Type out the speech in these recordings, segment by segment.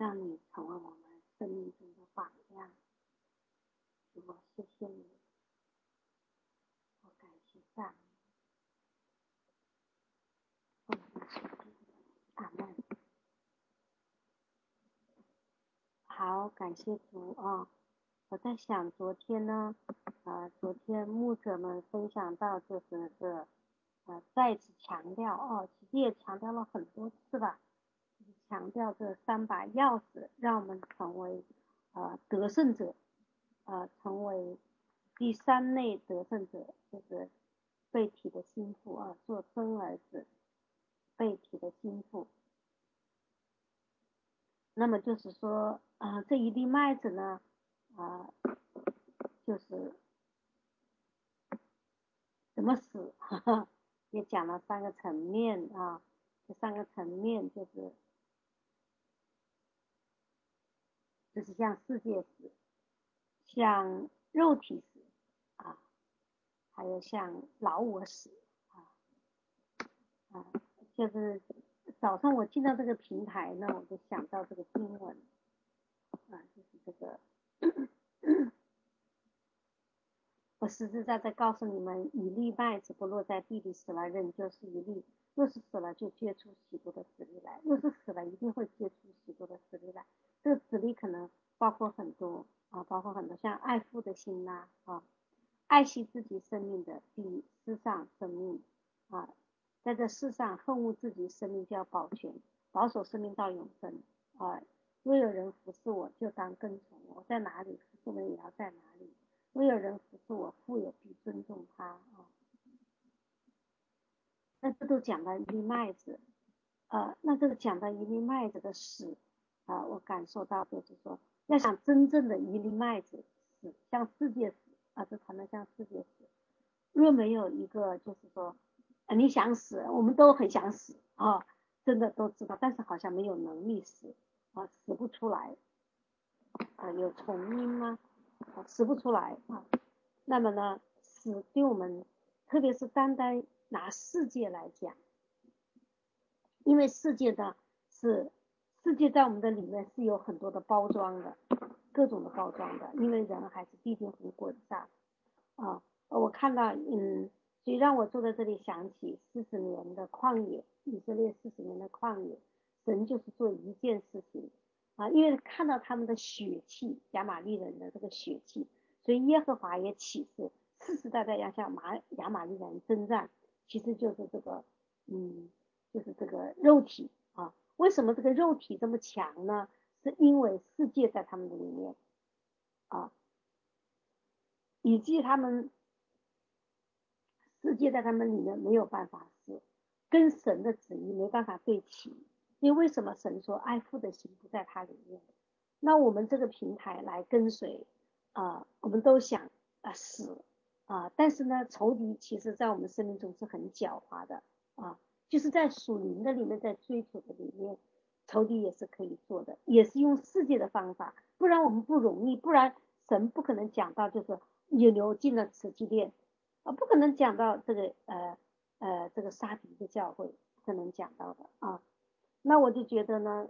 让你成为我们生命中的榜样。主，我谢谢你，我感谢赞美，阿门。好，感谢主啊！我在想昨天呢，昨天牧者们分享到就是再次强调其实也强调了很多次吧，就是强调这3把钥匙，让我们成为得胜者，成为第3类得胜者，就是被提的心腹做真儿子，被提的心腹。那么就是说这一粒麦子呢就是怎么死也讲了3个层面这3个层面就是像世界死，像肉体死还有像老我死就是早上我进到这个平台呢，我就想到这个经文就是这个我实实在在告诉你们，一粒麦子不落在地里死了，仍旧是一粒；若是死了，就结出许多的子粒来；若是死了，一定会结出许多的子粒来。这个子粒可能包括很多像爱父的心爱惜自己生命的比世上生命在这世上恨恶自己生命就要保全，保守生命到永生若有人服侍我，就当跟从我，在哪里服侍人也要在哪里。若有人服侍我，父也必尊重他那这都讲到一粒麦子那这个讲到一粒麦子的死我感受到就是说，要想真正的一粒麦子死，像世界死这谈的像世界死，若没有一个就是说你想死，我们都很想死真的都知道，但是好像没有能力死死不出来有重因吗死不出来那么呢死对我们特别是单单拿世界来讲，因为世界在我们的里面是有很多的包装的，各种的包装的，因为人还是必定会滚上我看到所以让我坐在这里想起40年的旷野，以色列40年的旷野，神就是做一件事情因为看到他们的血气，亚玛力人的这个血气，所以耶和华也起誓世世代代要向亚玛力人征战，其实就是这个就是这个肉体为什么这个肉体这么强呢？是因为世界在他们的里面以及他们世界在他们里面没有办法死，跟神的旨意没办法对齐。因为为什么神说爱父的心不在他里面？那我们这个平台来跟随我们都想死但是呢仇敌其实在我们生命中是很狡猾的就是在属灵的里面，在追求的里面，仇敌也是可以做的，也是用世界的方法，不然我们不容易，不然神不可能讲到就是引流进了慈济殿不可能讲到这个这个沙迪的教会，不可能讲到的那我就觉得呢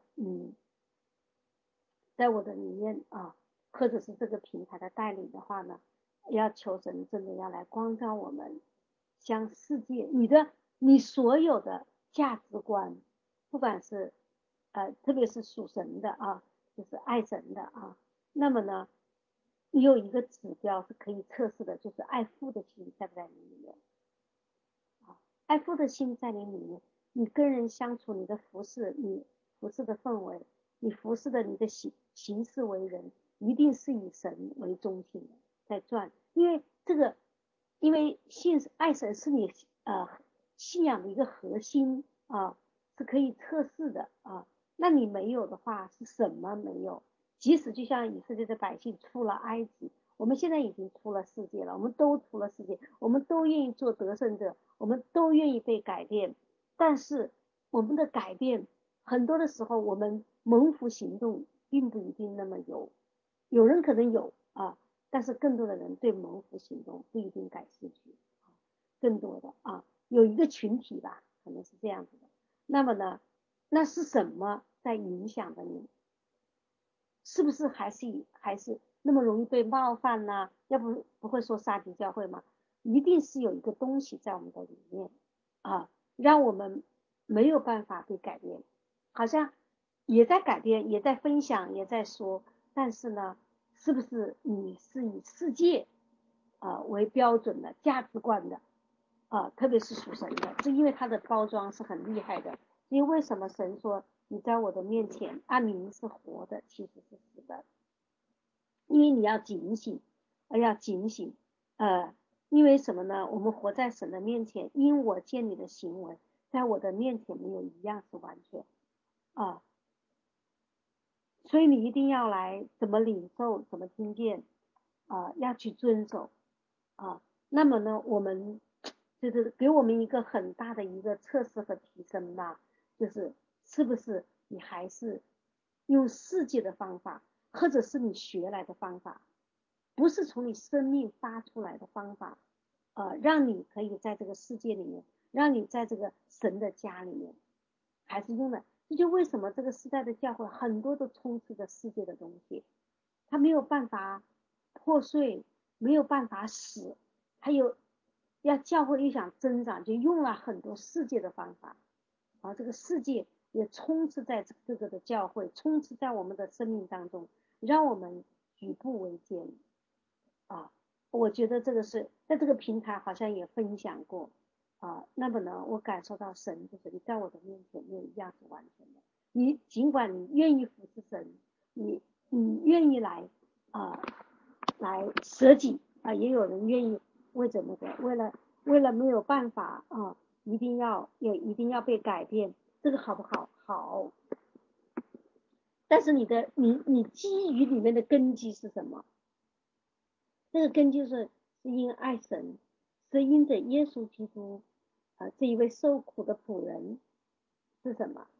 在我的里面或者是这个平台的带领的话呢，要求神真的要来光照我们，向世界你所有的价值观，不管是特别是属神的就是爱神的那么呢你有一个指标是可以测试的，就是爱父的心在不在你里面爱父的心在你里面，你跟人相处，你的服侍，你服侍的氛围，你服侍的你的行事为人，一定是以神为中心的在转，因为爱神是你信仰的一个核心是可以测试的那你没有的话是什么没有？即使就像以色列的百姓出了埃及，我们现在已经出了世界了，我们都出了世界，我们都愿意做得胜者，我们都愿意被改变，但是我们的改变很多的时候，我们蒙福行动并不一定那么有人可能有但是更多的人对蒙福行动不一定感兴趣更多的有一个群体吧，可能是这样子的。那么呢，那是什么在影响着你？ 是不是还是那么容易被冒犯呢？要不会说杀敌教会吗？一定是有一个东西在我们的里面啊，让我们没有办法被改变，好像也在改变，也在分享，也在说，但是呢，是不是你是以世界为标准的价值观的特别是属神的，是因为它的包装是很厉害的。因为为什么神说你在我的面前按名是活的，其实是死的？因为你要警醒，要警醒，因为什么呢？我们活在神的面前，因我见你的行为，在我的面前没有一样是完全啊，所以你一定要来怎么领受，怎么听见要去遵守那么呢，我们就是给我们一个很大的一个测试和提升吧，就是是不是你还是用世界的方法，或者是你学来的方法，不是从你生命发出来的方法，让你可以在这个世界里面，让你在这个神的家里面，还是用的。这就为什么这个时代的教会很多都充斥着世界的东西，它没有办法破碎，没有办法死，还有要教会又想增长，就用了很多世界的方法这个世界也充斥在这个的教会，充斥在我们的生命当中，让我们举步维艰我觉得这个是在这个平台好像也分享过那么呢，我感受到神就是你在我的面前没有一样是完全的。你尽管你愿意服侍神，你愿意来舍己也有人愿意为着那个为了没有办法一定要被改变，这个好不好？好。但是你基于里面的根基是什么？这个根基是因爱神，是因着耶稣基督这一位受苦的仆人是什么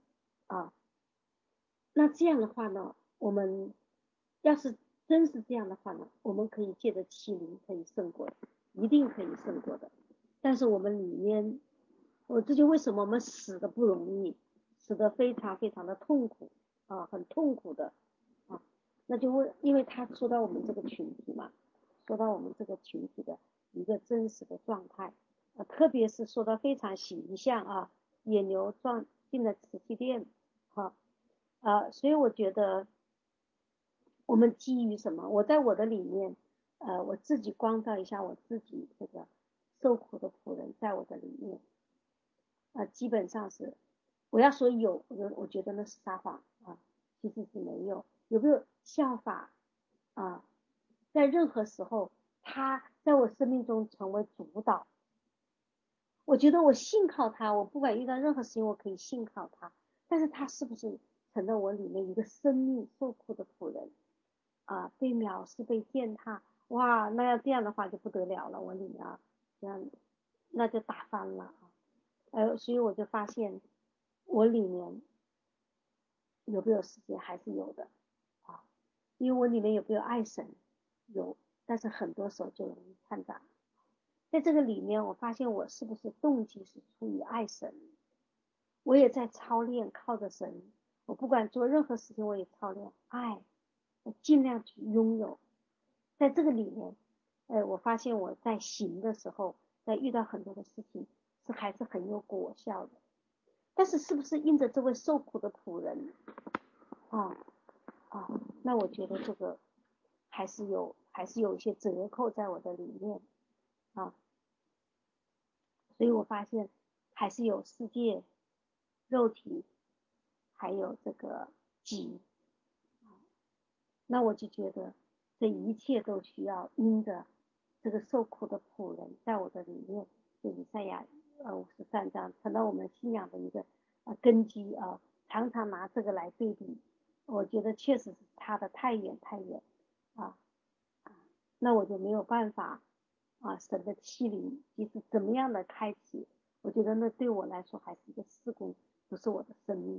那这样的话呢，我们要是真是这样的话呢，我们可以借着欺凌可以胜过的，一定可以胜过的。但是我们里面，这就为什么我们死的不容易，死的非常非常的痛苦很痛苦的那就因为他说到我们这个群体嘛，说到我们这个群体的一个真实的状态特别是说到非常形象野牛撞进了瓷器店所以我觉得我们基于什么？我在我的里面我自己光照一下我自己这个受苦的仆人，在我的里面基本上是我要说有，我觉得那是撒谎其实是没有。有没有效法在任何时候他在我生命中成为主导？我觉得我信靠他，我不管遇到任何事情我可以信靠他，但是他是不是成了我里面一个生命受苦的仆人被藐视被践踏哇，那要这样的话就不得了了，我里面这样那就打翻了所以我就发现我里面有没有时间还是有的因为我里面有没有爱神有，但是很多时候就容易掺杂在这个里面我发现我是不是动机是出于爱神，我也在操练靠着神，我不管做任何事情我也操练爱，我尽量去拥有在这个里面我发现我在行的时候，在遇到很多的事情是还是很有果效的，但是是不是因着这位受苦的仆人那我觉得这个还是有一些折扣在我的里面所以我发现还是有世界肉体还有这个己那我就觉得这一切都需要因着这个受苦的仆人在我的里面，就以赛亚53章成了我们信仰的一个根基常常拿这个来对比，我觉得确实是差得太远太远那我就没有办法神的欺凌即使怎么样的开启，我觉得那对我来说还是一个事工，不是我的生命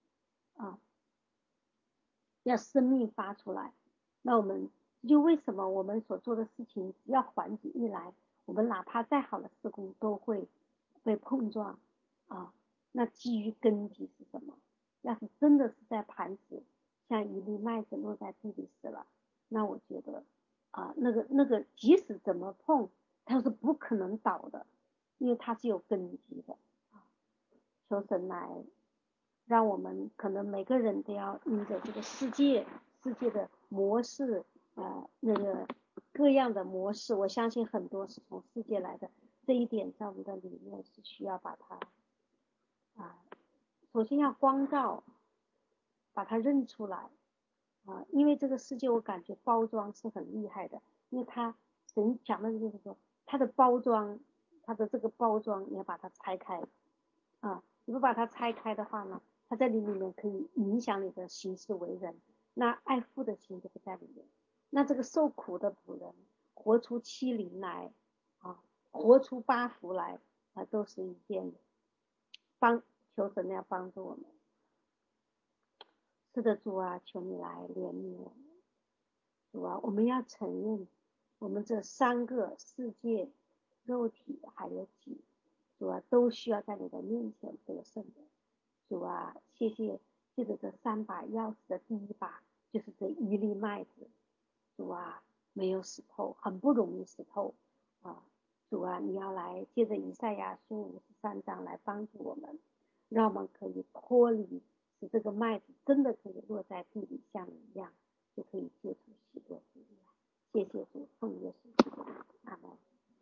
要生命发出来。那我们就为什么我们所做的事情只要环境一来，我们哪怕再好的事工都会被碰撞那基于根基是什么？要是真的是在磐石像一粒麦子落在地里死了，那我觉得那个即使怎么碰，它是不可能倒的，因为它是有根基的。求神来让我们可能每个人都要因着这个世界的模式，那个各样的模式，我相信很多是从世界来的，这一点在我们的里面是需要把它首先要光照，把它认出来因为这个世界我感觉包装是很厉害的，因为神讲的就是说它的包装，它的这个包装你要把它拆开你不把它拆开的话呢，它在你里面可以影响你的行事为人，那爱父的心就不在里面。那这个受苦的仆人活出欺凌来活出八福来都是一件求神要帮助我们。是的，主啊，求你来怜悯我们。主啊，我们要承认我们这三个世界、肉体还有己，主啊，都需要在你的面前得胜的。主啊，谢谢，借着这3把钥匙的第1把就是这一粒麦子。主啊，没有死透，很不容易死透主啊，你要来借着以赛亚书53章来帮助我们，让我们可以脱离，使这个麦子真的可以落在地里，像你一样，就可以结出许多子粒来。谢谢主，奉耶稣基督的名，阿门。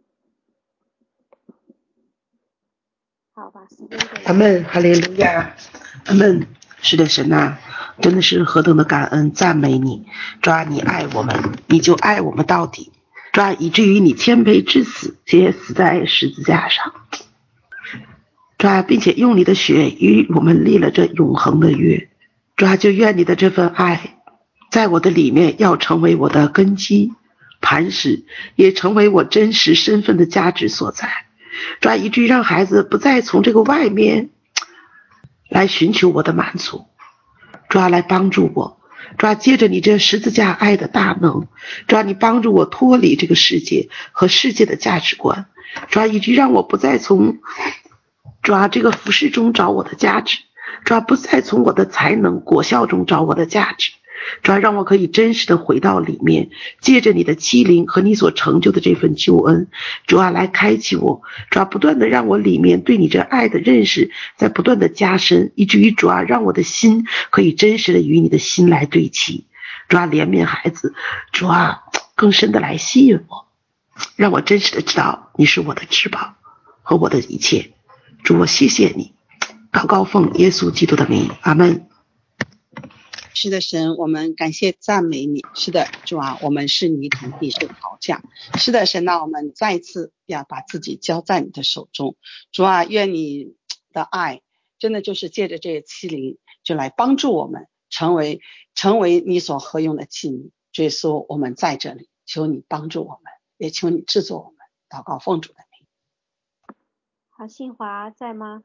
好，把时间给阿门，哈利路亚，阿门。是的，神啊，真的是何等的感恩赞美你，主啊，你爱我们，你就爱我们到底，主啊，以至于你谦卑至死，且死在十字架上，主啊，并且用你的血与我们立了这永恒的约，主啊，就愿你的这份爱在我的里面要成为我的根基磐石，也成为我真实身份的价值所在，主啊，以至于让孩子不再从这个外面来寻求我的满足，主啊，来帮助我，主啊，借着你这十字架爱的大能，主啊，你帮助我脱离这个世界和世界的价值观，主啊，以及让我不再从主啊这个服饰中找我的价值，主啊，不再从我的才能果效中找我的价值，主啊，让我可以真实的回到里面，借着你的欺凌和你所成就的这份救恩，主啊，来开启我，主啊，不断的让我里面对你这爱的认识在不断的加深，以至于主啊，让我的心可以真实的与你的心来对齐，主啊，怜悯孩子，主啊，更深的来吸引我，让我真实的知道你是我的至宝和我的一切，主，我谢谢你，祷告奉耶稣基督的名，阿门。 是的，神，我们感谢赞美你。是的，主啊，我们是你同地受陶匠。是的，神啊，我们再一次要把自己交在你的手中。主啊，愿你的爱真的就是借着这些欺凌，就来帮助我们成为你所合用的器皿。耶稣，我们在这里，求你帮助我们，也求你制作我们。祷告奉主的名。 好，新华在吗？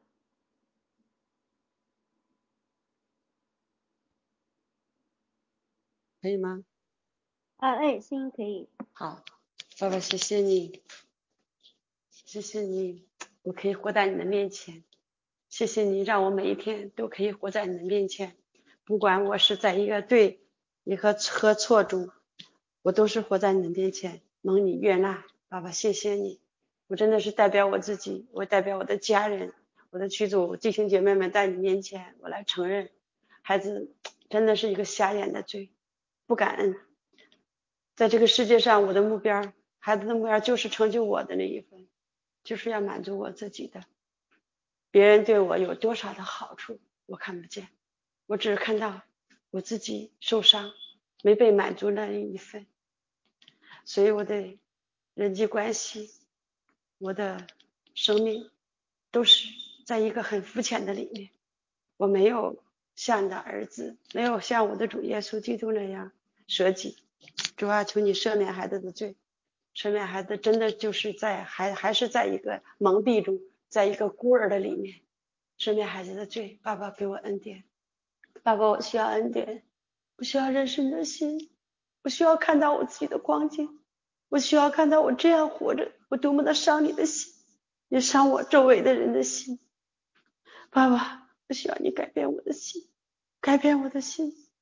可以吗？ 声音可以。 好，爸爸，谢谢你，谢谢你，我可以活在你的面前，谢谢你让我每一天都可以活在你的面前，不管我是在一个对和错中，我都是活在你的面前，蒙你悦纳。爸爸，谢谢你，我真的是代表我自己，我代表我的家人，我的群组弟兄姐妹们在你面前，我来承认，孩子真的是一个瞎眼的罪，不感恩。在这个世界上，我的目标，孩子的目标就是成就我的那一份，就是要满足我自己的。别人对我有多少的好处，我看不见，我只是看到我自己受伤，没被满足的那一份。所以我的人际关系，我的生命，都是在一个很肤浅的里面。我没有像你的儿子，没有像我的主耶稣基督那样舍己。主啊，求你赦免孩子的罪，赦免孩子真的就是还是在一个蒙蔽中，在一个孤儿的里面，赦免孩子的罪。爸爸给我恩典，爸爸我需要恩典，我需要认识你的心，我需要看到我自己的光景，我需要看到我这样活着，我多么的伤你的心，也伤我周围的人的心。爸爸，我需要你改变我的心，改变我的心，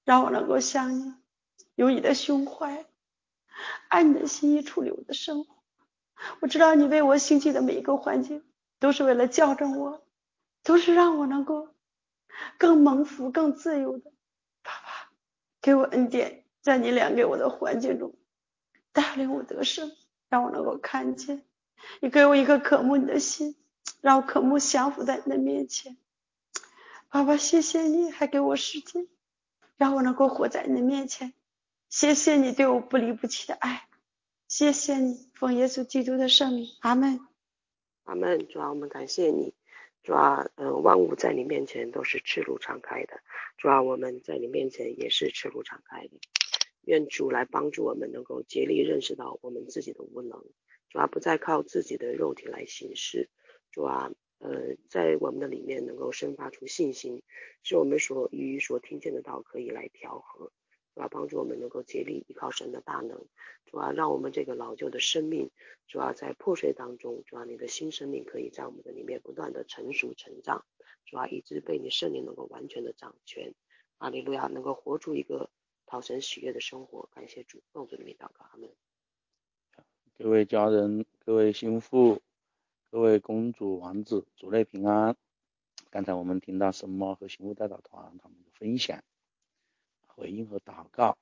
让我能够像你，有你的胸怀，按你的心意处理我的生活。我知道你为我兴起的每一个环境，都是为了校正我，都是让我能够更蒙福、更自由的。爸爸，给我恩典，在你俩给我的环境中带领我得胜，让我能够看见。你给我一颗渴慕你的心，让我渴慕降服在你的面前。爸爸，谢谢你还给我时间，让我能够活在你的面前。谢谢你对我不离不弃的爱，谢谢你，奉耶稣基督的圣名，阿门。 阿门。主啊，我们感谢你。主啊，万物在你面前都是赤露敞开的。主啊，我们在你面前也是赤露敞开的。愿主来帮助我们，能够竭力认识到我们自己的无能。主啊，不再靠自己的肉体来行事。主啊，在我们的里面能够生发出信心，使我们与所听见的道可以来调和。主啊，帮助我们能够竭力依靠神的大能。主啊，让我们这个老旧的生命，主啊，在破碎当中，主啊，你的新生命可以在我们的里面不断的成熟成长。主啊，以致被你圣灵能够完全的掌权。哈利路亚，能够活出一个讨神喜悦的生活。感谢主，奉主的名祷告，阿们。 各位家人，各位心腹，各位公主王子，主内平安。刚才我们听到神猫和心腹代表团他们的分享、回应和祷告，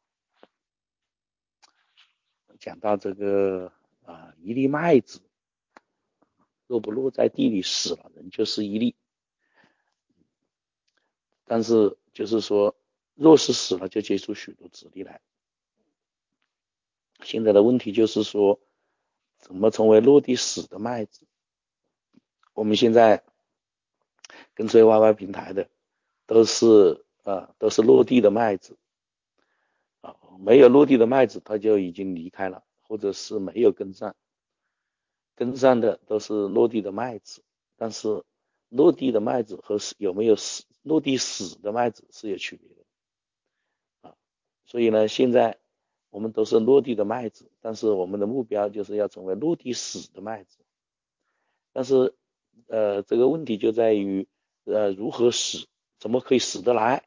讲到这个一粒麦子若不落在地里死了，人就是一粒。但是就是说，若是死了，就结出许多子粒来。现在的问题就是说，怎么成为落地死的麦子？我们现在跟随 YY 平台的都是落地的麦子没有落地的麦子他就已经离开了，或者是没有跟上的都是落地的麦子。但是落地的麦子和有没有落地死的麦子是有区别的所以呢，现在我们都是落地的麦子，但是我们的目标就是要成为落地死的麦子。但是这个问题就在于如何死，怎么可以死得来？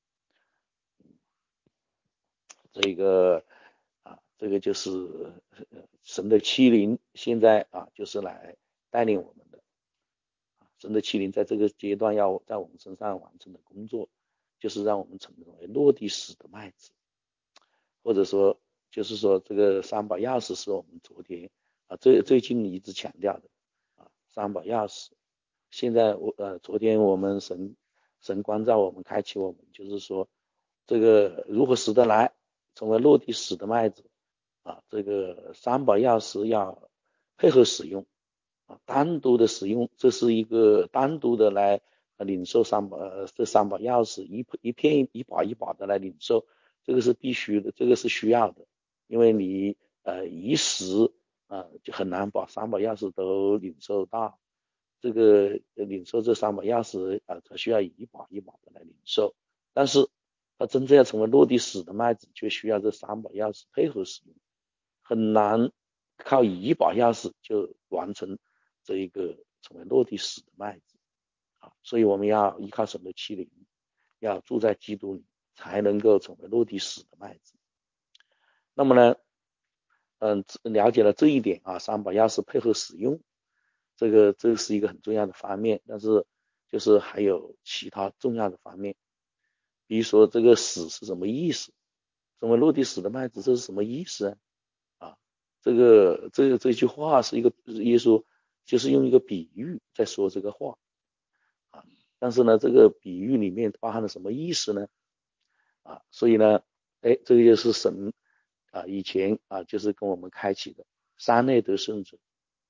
这个就是神的欺凌，现在就是来带领我们的。神的欺凌在这个阶段要在我们身上完成的工作，就是让我们成为落地死的麦子，或者说就是说这个三宝钥匙是我们昨天最近一直强调的三宝钥匙。现在昨天我们神光照我们，开启我们，就是说这个如何死得来，成为落地死的麦子这个三宝钥匙要配合使用单独的使用，这是一个单独的来领受这三宝钥匙一片一把一把的来领受，这个是必须的，这个是需要的，因为你一时就很难把三宝钥匙都领受到。这个领受这三把钥匙它需要一把一把的来领受，但是它真正要成为落地死的麦子，却需要这三把钥匙配合使用，很难靠一把钥匙就完成这一个成为落地死的麦子所以我们要依靠神的欺凌，要住在基督里，才能够成为落地死的麦子。那么呢了解了这一点三把钥匙配合使用，这个是一个很重要的方面，但是就是还有其他重要的方面，比如说这个死是什么意思？成为落地死的麦子，这是什么意思这句话是一个耶稣就是用一个比喻在说这个话但是呢，这个比喻里面包含了什么意思呢？所以呢，这个就是神以前就是跟我们开启的三类得胜者。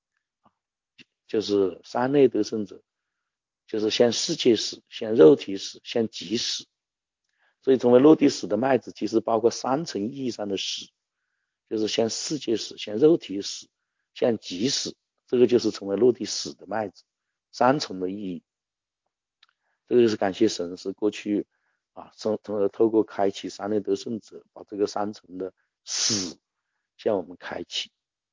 就是三类得胜者，就是先世界死，先肉体死，先己死。所以成为落地死的麦子其实包括三层意义上的死，就是先世界死，先肉体死，先己死，这个就是成为落地死的麦子，三层的意义。这个就是感谢神是过去透过开启三类得胜者，把这个三层的死向我们开启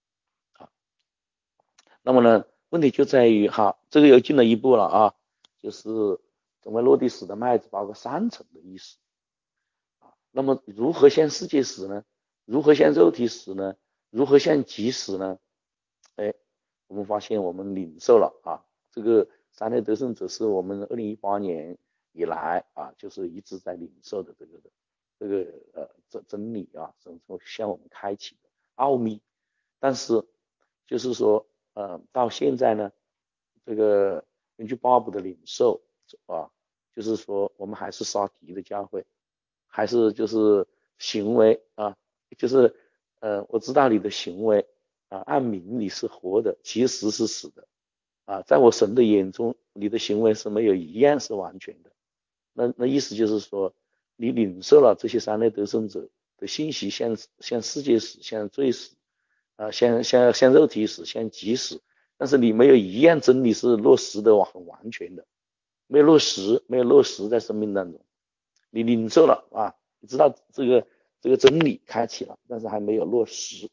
那么呢问题就在于这个又进了一步了就是成为落地死的麦子包括三层的意思那么如何向世界死呢？如何向肉体死呢？如何向己死呢？我们发现我们领受了啊，这个三类得胜者是我们2018年以来啊，就是一直在领受的真理啊，向我们开启的奥秘。但是就是说到现在呢，这个根据鲍勃的领受啊，就是说我们还是杀敌的教会，还是就是行为啊，就是我知道你的行为啊，按名你是活的，其实是死的啊，在我神的眼中，你的行为是没有一样是完全的。那意思就是说，你领受了这些三类得胜者的信息，向世界死，向罪死啊，向肉体死，向己死，但是你没有一样真理是落实的很完全的，没有落实在生命当中。你领受了啊，你知道这个真理开启了，但是还没有落实。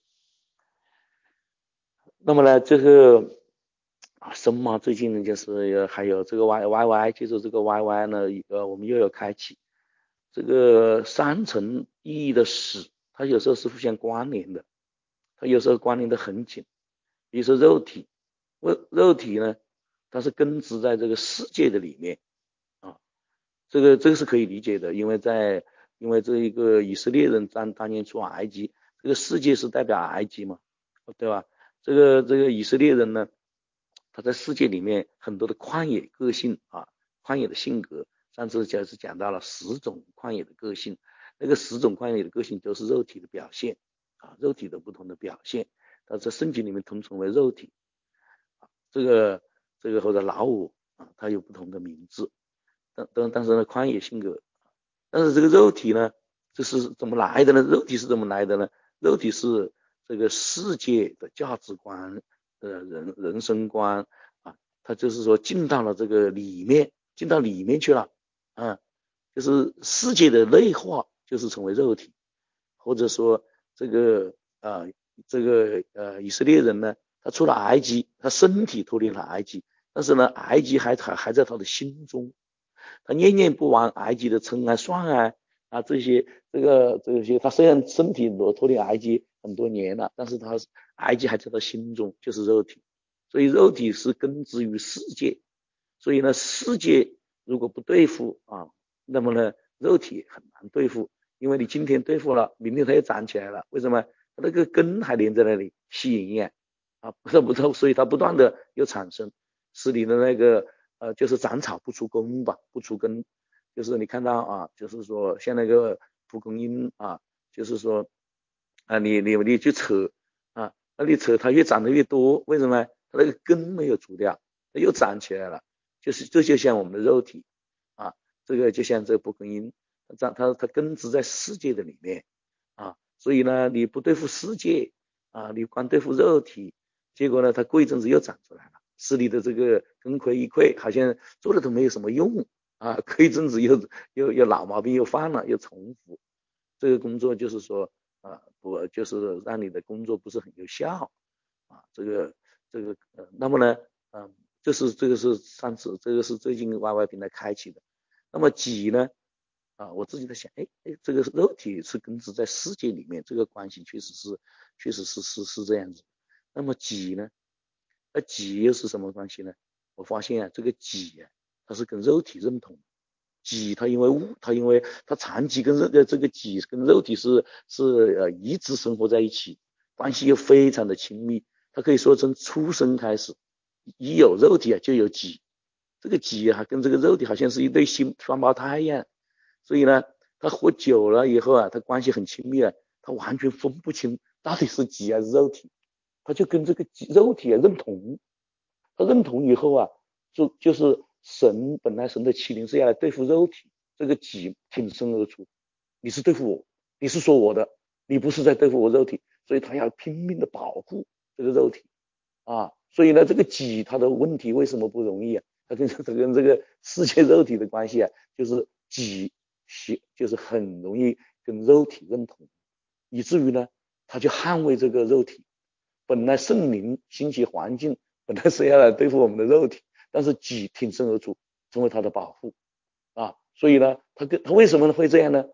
那么呢，这个神嘛，最近呢就是还有这个 YY， 接着这个 YY 呢，我们又有开启这个三层意义的死，它有时候是互相关联的，它有时候关联的很紧。比如说肉体呢，它是根植在这个世界的里面啊，这个是可以理解的，因为这一个以色列人当年出埃及，这个世界是代表埃及嘛，对吧？这个以色列人呢，他在世界里面很多的旷野个性啊，旷野的性格，上次就是讲到了10种旷野的个性，那个10种旷野的个性都是肉体的表现啊，肉体的不同的表现，它在圣经里面统称为肉体啊，这个或者老我啊，它有不同的名字，但是呢，旷野性格，但是这个肉体呢，这是怎么来的呢？肉体是怎么来的呢？肉体是这个世界的价值观、人生观啊，它就是说进到了这个里面，进到里面去了啊，就是世界的内化，就是成为肉体，或者说这个以色列人呢，他出了埃及，他身体脱离了埃及，但是呢，埃及还在他的心中。他念念不忘埃及的称啊、算啊这些，他虽然身体脱离埃及很多年了，但是埃及还在他心中，就是肉体。所以肉体是根植于世界，所以呢，世界如果不对付啊，那么呢，肉体很难对付，因为你今天对付了，明天它又长起来了。为什么？它那个根还连在那里吸营养啊，所以它不断的又产生，使你的那个就是长草不出根吧，不出根，就是你看到啊，就是说像那个蒲公英啊，就是说啊，你去扯啊，那你扯它越长得越多，为什么？它那个根没有除掉，它又长起来了，这就像我们的肉体啊，这个就像这个蒲公英，它根植在世界的里面啊，所以呢，你不对付世界啊，你光对付肉体，结果呢，它过一阵子又长出来了。使你的这个根亏一篑，好像做了都没有什么用啊，过一阵子又老毛病又犯了，又重复。这个工作就是说不就是让你的工作不是很有效啊。那么呢，这个是上次这个是最近 YY 平台开启的。那么己呢我自己在想，这个肉体是根植在世界里面，这个关系确实是这样子。那么己呢？那己又是什么关系呢？我发现啊，这个己它是跟肉体认同。己它因为它长期跟这个己跟肉体是一直生活在一起，关系又非常的亲密。它可以说从出生开始，一有肉体就有己。这个己跟这个肉体好像是一对双胞胎一样，所以呢，他活久了以后啊，他关系很亲密了，他完全分不清到底是己还是肉体。他就跟这个肉体认同，他认同以后啊，就是本来神的欺凌是要来对付肉体，这个己挺身而出，你是对付我，你是说我的，你不是在对付我肉体，所以他要拼命的保护这个肉体啊，所以呢，这个己他的问题为什么不容易啊？他跟这个世界肉体的关系啊，就是己就是很容易跟肉体认同，以至于呢，他就捍卫这个肉体。本来圣灵兴起环境，本来是要来对付我们的肉体，但是己挺身而出，成为他的保护啊。所以呢，他为什么会这样呢？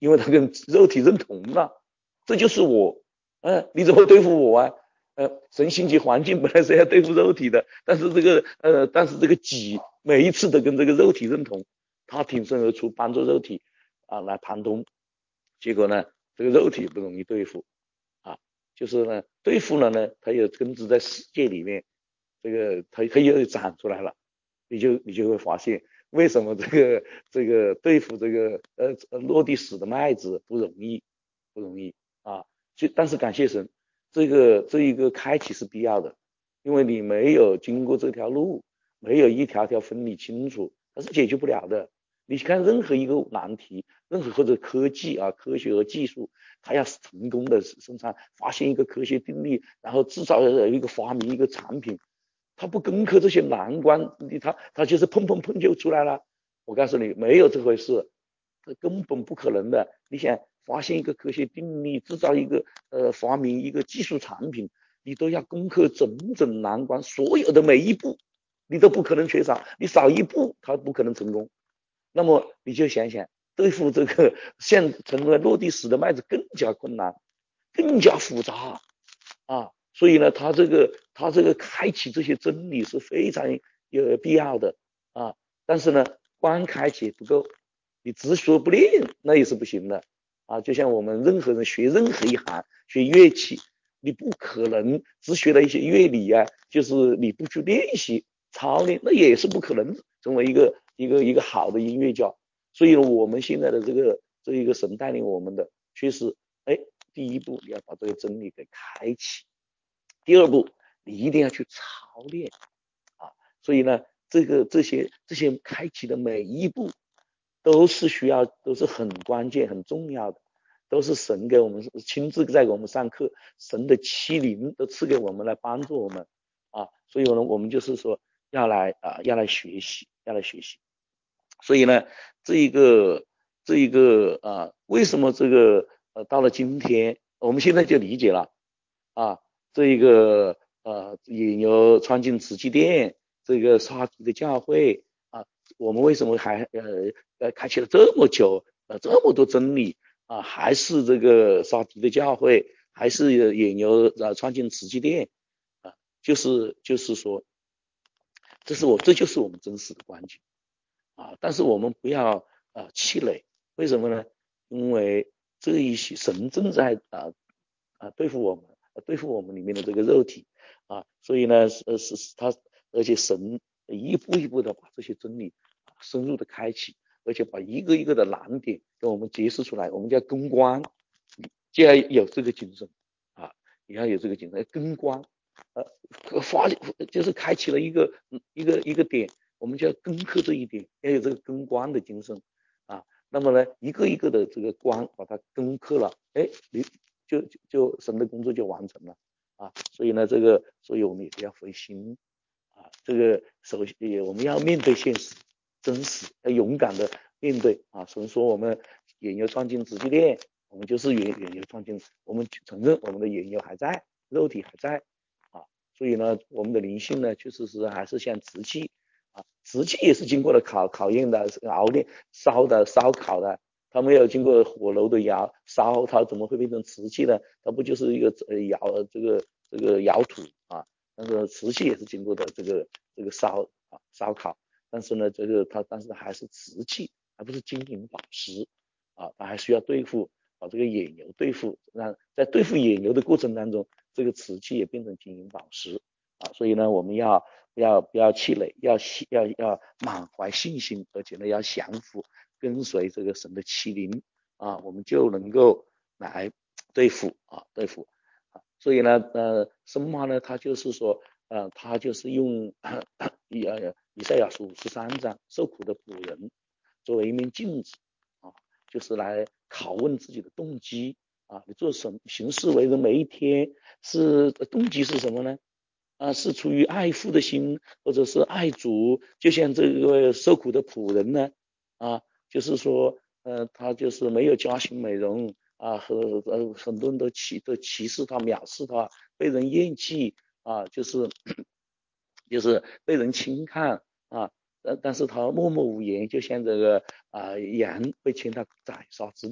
因为他跟肉体认同了，这就是我，你怎么对付我啊？神兴起环境本来是要对付肉体的，但是这个己每一次都跟这个肉体认同，他挺身而出帮助肉体来攀通，结果呢这个肉体不容易对付就是呢对付了呢，它也根植在世界里面，这个它又长出来了，你就会发现为什么这个对付这个落地死的麦子不容易但是感谢神，这一个开启是必要的，因为你没有经过这条路，没有一条条分理清楚，它是解决不了的。你看任何一个难题，任何或者科技科学和技术，它要成功的生产，发现一个科学定律，然后制造一个发明一个产品，它不攻克这些难关，它就是砰就出来了。我告诉你，没有这回事，这根本不可能的。你想发现一个科学定律，制造一个发明一个技术产品，你都要攻克整难关，所有的每一步你都不可能缺少，你少一步它不可能成功。那么你就想想，对付这个现成了落地死的麦子更加困难，更加复杂所以呢，他这个开启这些真理是非常有必要的但是呢，光开启不够，你只学不练那也是不行的就像我们任何人学任何一行，学乐器，你不可能只学了一些乐理就是你不去练习操练，那也是不可能成为一个好的音乐家。所以我们现在的这一个神带领我们的，确实，第一步你要把这个真理给开启，第二步你一定要去操练所以呢，这些开启的每一步都是很关键很重要的，都是神给我们亲自在给我们上课，神的欺凌都赐给我们来帮助我们所以呢，我们就是说要来学习，所以呢，这一个为什么到了今天，我们现在就理解了这一个引流穿进慈济殿，这个沙提的教会我们为什么还开启了这么久这么多真理还是这个沙提的教会，还是引流穿进慈济殿就是说，这就是我们真实的关键但是我们不要气馁，为什么呢？因为这一些神正在对付我们里面的这个肉体所以呢是他，而且神一步一步的把这些真理深入的开启，而且把一个一个的难点给我们揭示出来，我们叫跟光，就要有这个精神也要有这个精神跟光就是开启了一个点，我们就要攻克这一点，要有这个跟光的精神那么呢，一个一个的这个光把它攻克了，你就神的工作就完成了所以呢，所以我们也不要灰心这个首先我们要面对现实，真实，要勇敢的面对神说我们眼有创进直接链，我们就是眼有创进，我们承认我们的眼有还在，肉体还在所以呢，我们的灵性呢，确实是还是像瓷器瓷器也是经过了考验的，熬炼、烧烤的，它没有经过火炉的烧，它怎么会变成瓷器呢？它不就是一个这个窑土但是瓷器也是经过的这个烧烤，但是呢，但是还是瓷器，而不是金银宝石它还需要对付把这个眼油对付，在对付眼油的过程当中，这个瓷器也变成金银宝石所以呢，我们不要气馁，要满怀信心，而且呢要降服跟随这个神的欺凌我们就能够来对付所以呢神话呢它就是说它就是用以赛亚书53章受苦的仆人作为一面镜子就是来拷问自己的动机你做什么行事为人每一天动机是什么呢是出于爱父的心，或者是爱主，就像这个受苦的仆人呢就是说他就是没有家庭美容很多人都歧视他、藐视他，被人厌弃就是被人轻看但是他默默无言，就像这个羊被牵到宰杀之地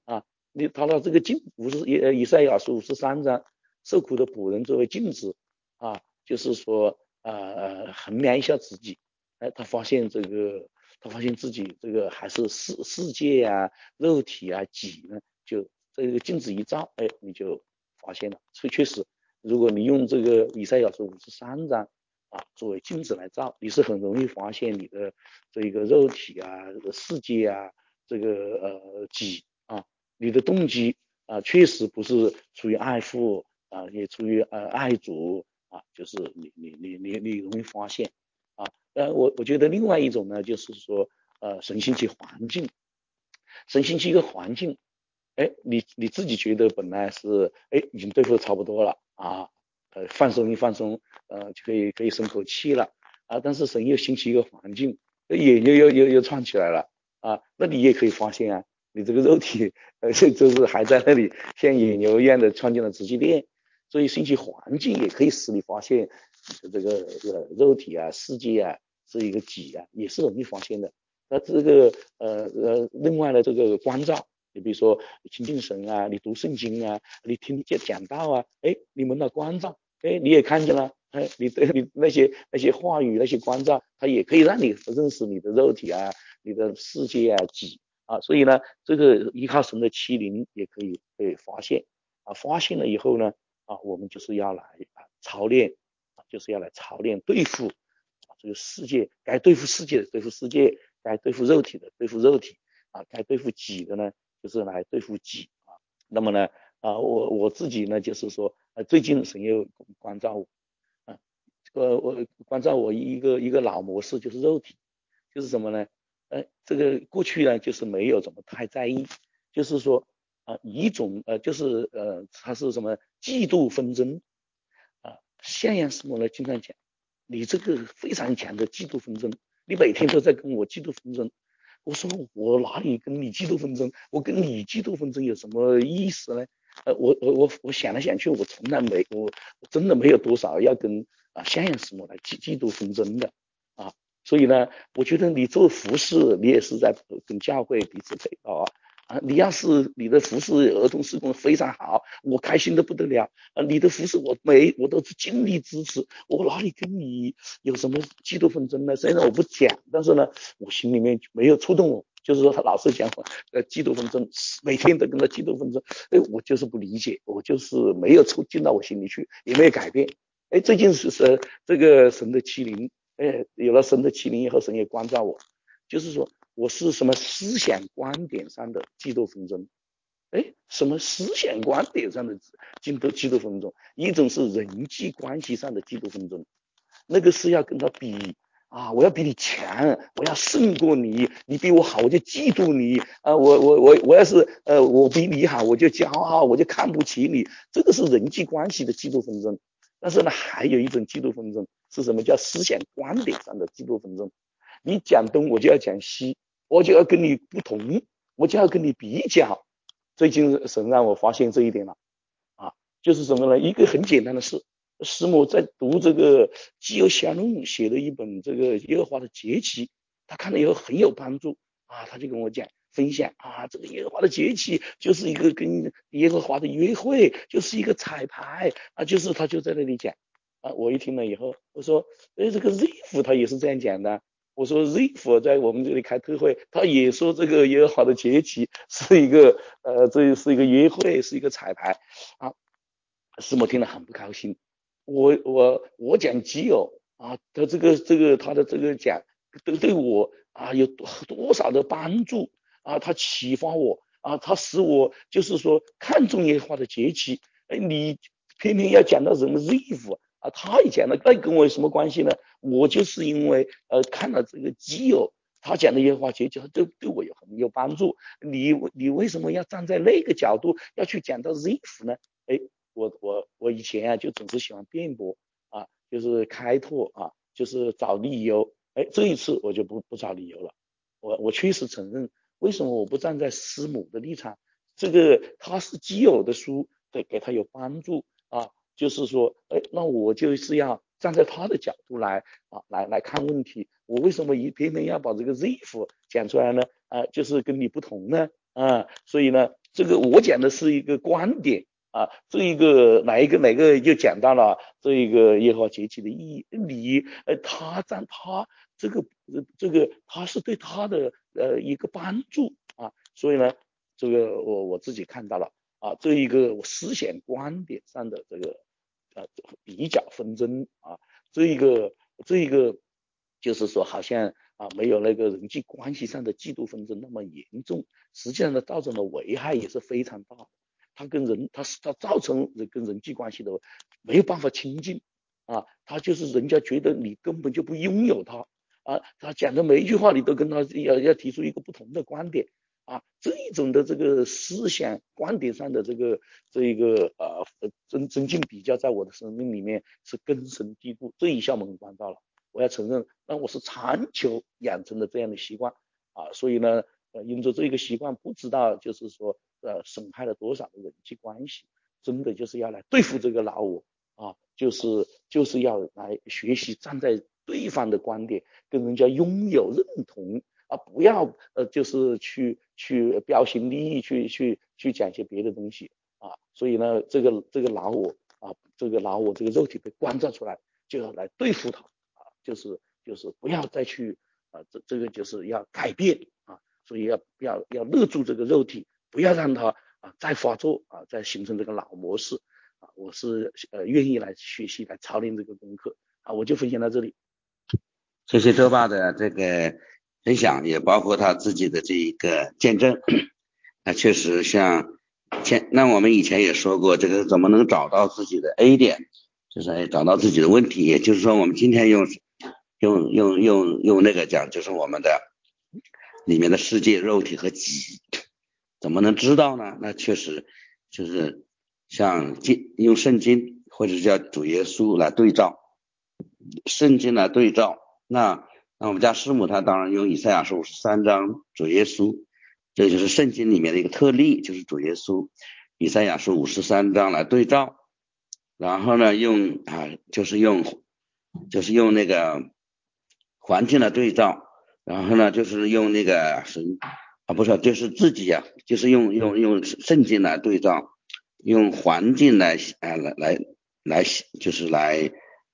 啊。你谈到这个镜以赛亚书53章，受苦的仆人作为镜子啊，就是说衡量一下自己，他发现自己这个还是世界啊、肉体啊、己呢，就这个镜子一照，你就发现了。所以确实，如果你用这个以赛亚书53章作为镜子来照，你是很容易发现你的这个肉体啊、世界啊、这个己啊，你的动机确实不是出于爱父也出于爱主就是你容易发现啊。我觉得另外一种呢，就是说神兴起环境，神兴起一个环境，你自己觉得本来是已经对付的差不多了放松一放松，就可以松口气了但是神又兴起一个环境，又串起来了那你也可以发现你这个肉体就是还在那里像野牛一样的创建了直接链，所以兴起环境也可以使你发现你的这个肉体世界是一个己也是容易发现的。那这个另外的这个关照，你比如说你亲近神你读圣经你听讲道你们的关照，你也看见了，你对你那些话语那些关照，它也可以让你认识你的肉体你的世界己所以呢，这个依靠神的欺凌也可以被发现发现了以后呢我们就是要来操练就是要来操练对付这个世界，该对付世界的对付世界，该对付肉体的对付肉体该对付己的呢，就是来对付己那么呢我自己呢，就是说最近神又关照我我关照我一个老模式，就是肉体，就是什么呢？这个过去呢，就是没有怎么太在意，就是说一种就是它是什么嫉妒纷争象样什么呢？经常讲，你这个非常强的嫉妒纷争，你每天都在跟我嫉妒纷争。我说我哪里跟你嫉妒纷争？我跟你嫉妒纷争有什么意思呢？我想来想去，我从来没我真的没有多少要跟象样什么来嫉妒纷争的所以呢，我觉得你做服饰，你也是在跟教会彼此配合你要是你的服饰儿童事工非常好，我开心的不得了你的服饰我都是尽力支持，我哪里跟你有什么嫉妒纷争呢？虽然我不讲，但是呢，我心里面没有触动我，就是说他老是讲嫉妒纷争，每天都跟他嫉妒纷争，我就是不理解，我就是没有进到我心里去，也没有改变。最近是这个神的欺凌，有了神的欺凌以后，神也关照我，就是说我是什么思想观点上的嫉妒纷争，什么思想观点上的嫉妒纷争，一种是人际关系上的嫉妒纷争，那个是要跟他比我要比你强，我要胜过你，你比我好我就嫉妒你我要是我比你好我就骄傲，我就看不起你，这个是人际关系的嫉妒纷争。但是呢，还有一种嫉妒纷争是什么？叫思想观点上的嫉妒纷争。你讲东我就要讲西，我就要跟你不同，我就要跟你比较。最近神让我发现这一点了就是什么呢？一个很简单的事，师母在读这个基友夏弄写的一本这个耶和华的节期，他看了以后很有帮助他就跟我讲分享这个耶和华的节期就是一个跟耶和华的约会，就是一个彩排就是他就在那里讲我一听了以后，我说这个 Ziff 他也是这样讲的。我说 Ziff 在我们这里开特会，他也说这个耶和华的节期是一个这是一个约会，是一个彩排师母听了很不高兴。我讲基友他他的这个讲对我有多少的帮助他启发我他使我就是说看重耶和华的节期你偏偏要讲到什么 Ziff 他也讲了，那跟我有什么关系呢？我就是因为看了这个基友他讲的耶和华节期，对我很有帮助。你为什么要站在那个角度要去讲到 Ziff 呢？我以前就总是喜欢辩驳就是开拓就是找理由。这一次我就不找理由了。我确实承认，为什么我不站在师母的立场？这个他是基友的书，给他有帮助就是说，那我就是要站在他的角度来看问题。我为什么偏偏要把这个 Ziff 讲出来呢？就是跟你不同呢所以呢， 这个我讲的是一个观点啊，这一个哪个就讲到了这一个耶和华节期的意义，你他他是对他的一个帮助啊，所以呢，这个我自己看到了啊，这一个我思想观点上的这个比较纷争啊，这一个就是说好像啊没有那个人际关系上的嫉妒纷争那么严重，实际上呢造成的危害也是非常大的。它造成跟人际关系的没有办法亲近啊，他就是人家觉得你根本就不拥有他啊，他讲的每一句话你都跟他要提出一个不同的观点啊，这一种的这个思想观点上的这一个增进比较，在我的生命里面是根深蒂固，这一下门关到了。我要承认，那我是长久养成的这样的习惯啊，所以呢，因着这个习惯，不知道就是说损害了多少的人际关系，真的就是要来对付这个老我啊，就是要来学习站在对方的观点，跟人家拥有认同啊，不要就是去标新立异，去讲一些别的东西啊，所以呢，这个老我啊，这个肉体被关照出来，就要来对付它啊，就是不要再去啊，这个就是要改变啊，所以要勒住这个肉体，不要让它啊再发作啊，再形成这个老模式啊，我是愿意来学习来操练这个功课啊，我就分享到这里。 谢谢周爸的这个分享，也包括他自己的这一个见证。那确实那我们以前也说过，这个怎么能找到自己的 A 点，就是找到自己的问题。也就是说，我们今天用那个讲，就是我们的里面的世界、肉体和己，怎么能知道呢？那确实就是像用圣经或者叫主耶稣来对照，圣经来对照。那我们家师母她当然用以赛亚书53章主耶稣，这就是圣经里面的一个特例，就是主耶稣以赛亚书53章来对照，然后呢就是用那个环境来对照，然后呢就是用那个不是就是自己就是用圣经来对照，用环境来就是来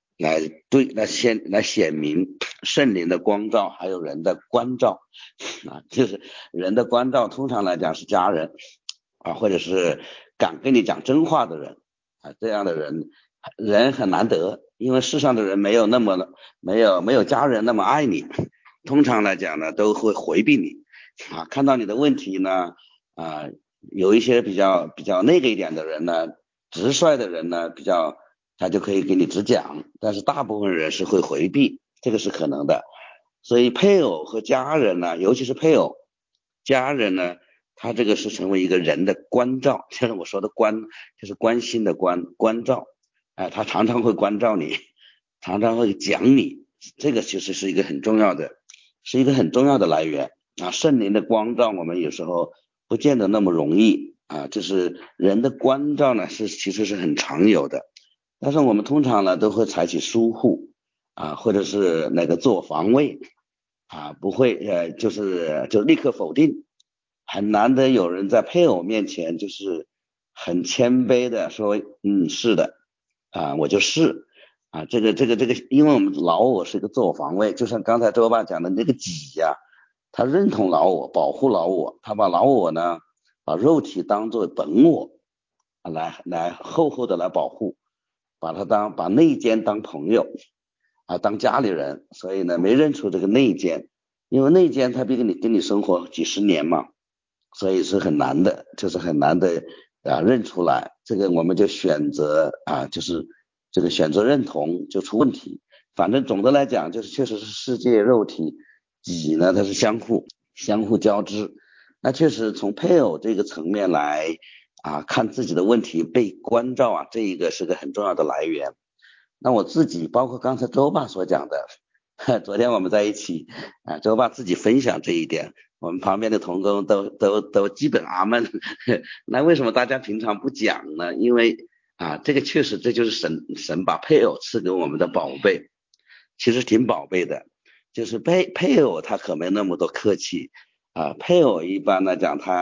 显明圣灵的光照，还有人的关照啊，就是人的关照，通常来讲是家人啊，或者是敢跟你讲真话的人啊，这样的人很难得，因为世上的人没有家人那么爱你，通常来讲呢都会回避你啊，看到你的问题呢啊，有一些比较那个一点的人呢，直率的人呢他就可以给你直讲，但是大部分人是会回避，这个是可能的。所以配偶和家人呢，尤其是配偶家人呢，他这个是成为一个人的关照，就是我说的就是关心的关照，他常常会关照你，常常会讲你，这个其实是一个很重要的来源啊。圣灵的光照我们有时候不见得那么容易啊，就是人的关照呢其实是很常有的，但是我们通常呢都会采取疏忽啊，或者是那个自我防卫啊，不会就立刻否定，很难得有人在配偶面前就是很谦卑的说是的啊，我就是啊，这个，因为我们老我是一个自我防卫，就像刚才周爸讲的那个己他认同老我，保护老我，他把老我呢把肉体当作本我来厚厚的来保护，把内奸当朋友啊，当家里人，所以呢没认出这个内奸，因为内奸他毕竟跟你生活几十年嘛，所以是很难的，就是很难的认出来，这个我们就选择就是这个选择认同就出问题。反正总的来讲，就是确实是世界肉体己呢，它是相互交织。那确实从配偶这个层面来看自己的问题被关照这一个是个很重要的来源。那我自己包括刚才周爸所讲的，昨天我们在一起周爸自己分享这一点，我们旁边的同工都基本阿门。那为什么大家平常不讲呢？因为这个确实这就是神把配偶赐给我们的宝贝，其实挺宝贝的，就是配偶他可没那么多客气配偶一般来讲他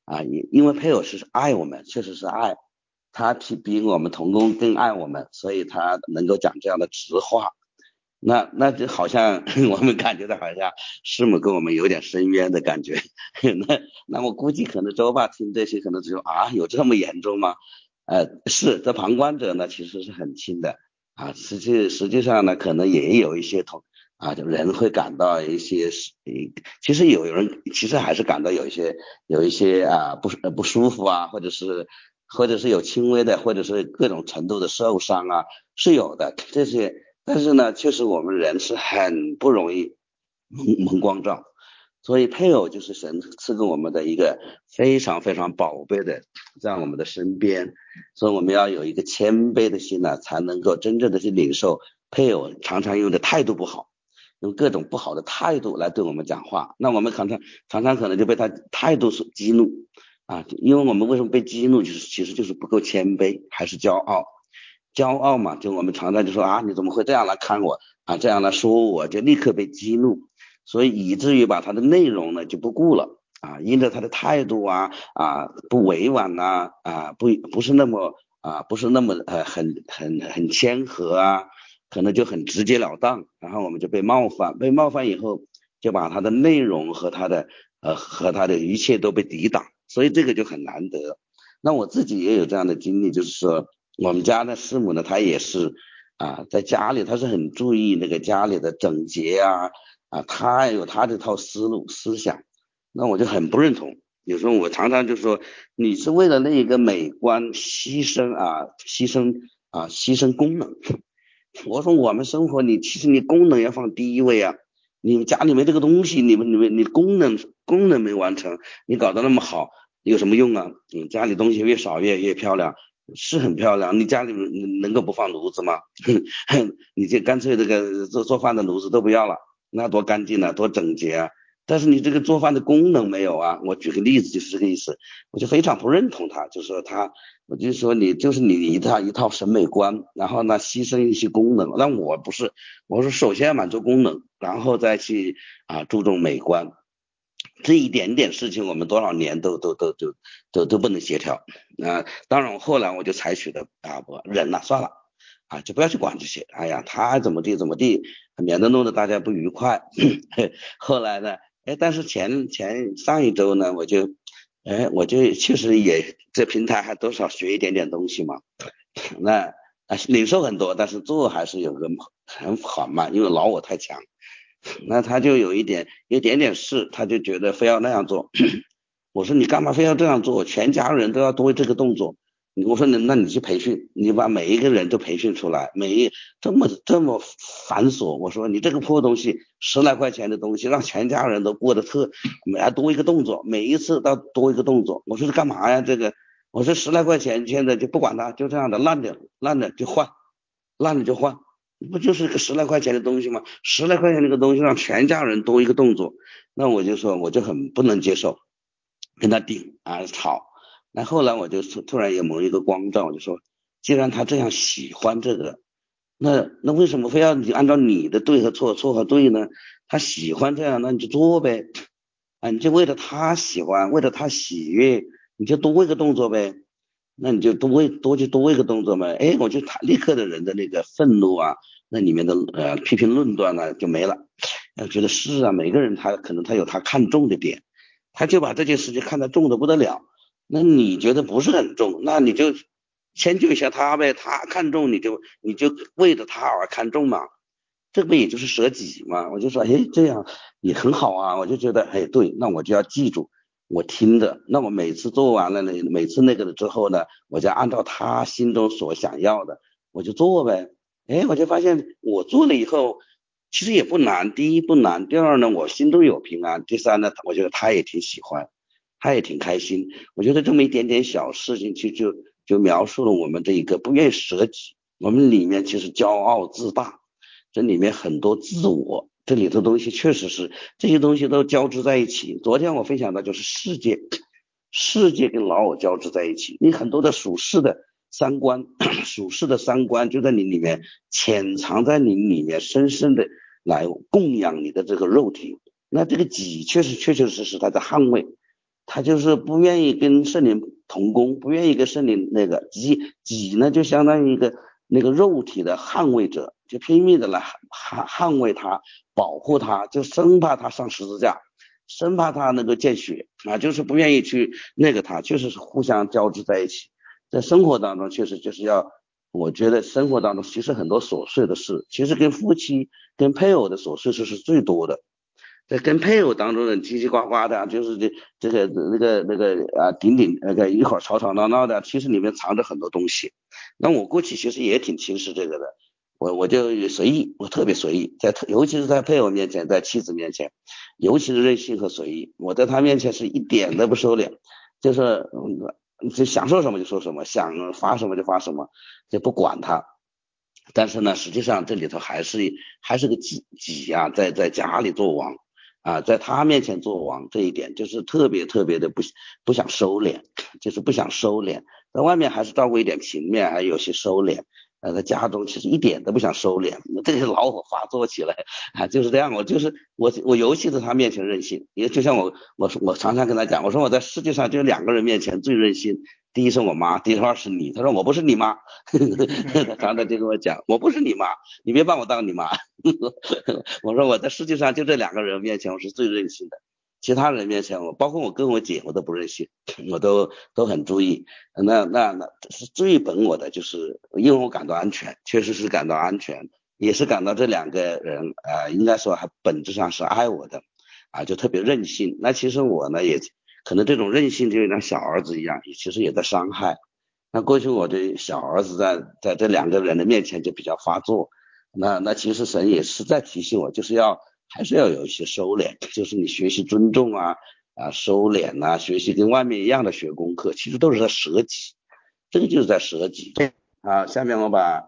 因为配偶是爱我们，确实是爱，他比我们同工更爱我们，所以他能够讲这样的直话。那就好像我们感觉到好像师母跟我们有点深渊的感觉。那我估计可能周爸听这些可能只有有这么严重吗？是，这旁观者呢其实是很轻的实际上呢可能也有一些就人会感到一些其实有人其实还是感到有一些不舒服或者是有轻微的或者是各种程度的受伤是有的这些。但是呢确实我们人是很不容易蒙光照，所以配偶就是神赐给我们的一个非常非常宝贝的在我们的身边，所以我们要有一个谦卑的心才能够真正的去领受配偶常常用的态度不好，用各种不好的态度来对我们讲话，那我们常常可能就被他态度所激怒因为我们为什么被激怒，其实就是不够谦卑，还是骄傲嘛，就我们常常就说你怎么会这样来看我这样来说我，就立刻被激怒，所以以至于把他的内容呢就不顾了因着他的态度不委婉不是那么很谦和可能就很直截了当，然后我们就被冒犯以后就把他的内容和他的一切都被抵挡，所以这个就很难得。那我自己也有这样的经历，就是说我们家的师母呢，她也是在家里她是很注意那个家里的整洁她有她这套思想，那我就很不认同。有时候我常常就说你是为了那一个美观牺牲功能。我说我们生活其实你功能要放第一位你们家里面这个东西你功能没完成，你搞得那么好有什么用你家里东西越少越漂亮，是很漂亮，你家里能够不放炉子吗？你就干脆这个做饭的炉子都不要了，那多干净多整洁但是你这个做饭的功能没有我举个例子就是这个意思，我就非常不认同他，就说我就说你一套审美观，然后呢牺牲一些功能，但我不是，我说首先要满足功能，然后再去注重美观，这一点点事情我们多少年都不能协调当然后来我就采取的我忍了算了就不要去管这些，他怎么地，免得弄得大家不愉快。后来呢但是上一周呢我就确实也这平台还多少学一点点东西嘛，那领受很多，但是做还是有个很缓慢，因为老我太强。那他就有一点事，他就觉得非要那样做。我说你干嘛非要这样做？全家人都要多这个动作。我说那你去培训，你把每一个人都培训出来，这么繁琐。我说你这个破东西，10来块钱的东西，让全家人都过得还多一个动作，每一次都多一个动作。我说是干嘛呀？这个我说10来块钱，现在就不管它，就这样的烂的就换，烂的就换。不就是个10来块钱的东西吗？10来块钱那个东西让全家人多一个动作，那我就说我就很不能接受，跟他顶吵。那后来我就突然也蒙一个光照，我就说既然他这样喜欢这个，那为什么非要你按照你的对和错和对呢？他喜欢这样，那你就做呗你就为了他喜欢，为了他喜悦，你就多一个动作呗。那你就多一个动作嘛，我就立刻的人的那个愤怒那里面的批评论断就没了。觉得是每个人可能他有他看重的点，他就把这件事情看得重的不得了。那你觉得不是很重，那你就迁就一下他呗，他看重你就为着他而看重嘛，这不也就是舍己嘛。我就说这样也很好我就觉得对，那我就要记住我听的，那我每次做完了每次那个了之后呢，我就按照他心中所想要的我就做呗。我就发现我做了以后其实也不难，第一不难，第二呢我心中有平安，第三呢我觉得他也挺喜欢，他也挺开心。我觉得这么一点点小事情就描述了我们这一个不愿意舍己，我们里面其实骄傲自大，这里面很多自我，这里头东西确实是这些东西都交织在一起。昨天我分享的就是世界跟老我交织在一起，你很多的属世的三观属世的三观就在你里面潜藏在你里面，深深的来供养你的这个肉体。那这个己确实他在捍卫， 他就是不愿意跟圣灵同工，不愿意跟圣灵那个己呢，就相当于一个那个肉体的捍卫者，就拼命的来捍卫他，保护他，就生怕他上十字架，生怕他那个见血啊，就是不愿意去那个他，就是互相交织在一起。在生活当中确实就是要，我觉得生活当中其实很多琐碎的事，其实跟夫妻跟配偶的琐碎事是最多的。在跟配偶当中的叽叽呱呱的，就是那个那个一会儿吵吵闹闹的，其实里面藏着很多东西。那我过去其实也挺轻视这个的，我就随意，我特别随意，尤其是在配偶面前，在妻子面前，尤其是任性和随意，我在他面前是一点都不收敛，就是就想说什么就说什么，想发什么就发什么，就不管他。但是呢，实际上这里头还是个己啊，在家里做王啊，在他面前做王，这一点就是特别特别的不想收敛，就是不想收敛，在外面还是照顾一点情面，还有些收敛。在家中其实一点都不想收敛，这个老火发作起来啊，就是这样。我尤其在他面前任性，也就像我常常跟他讲，我说我在世界上就2个人面前最任性，第一是我妈，第二是你。他说我不是你妈，他常常就跟我讲，我不是你妈，你别把我当你妈。我说我在世界上就这2个人面前我是最任性的，其他人面前包括我跟我姐我都不任性，我都很注意。那是最本我的，就是因为我感到安全，确实是感到安全，也是感到这2个人应该说还本质上是爱我的啊，就特别任性。那其实我呢也可能这种任性就有点小儿子一样，其实也在伤害。那过去我的小儿子在这2个人的面前就比较发作，那其实神也是在提醒我，就是还是要有一些收敛，就是你学习尊重收敛啊，学习跟外面一样的学功课，其实都是在舍己，这个就是在舍己。好，下面我把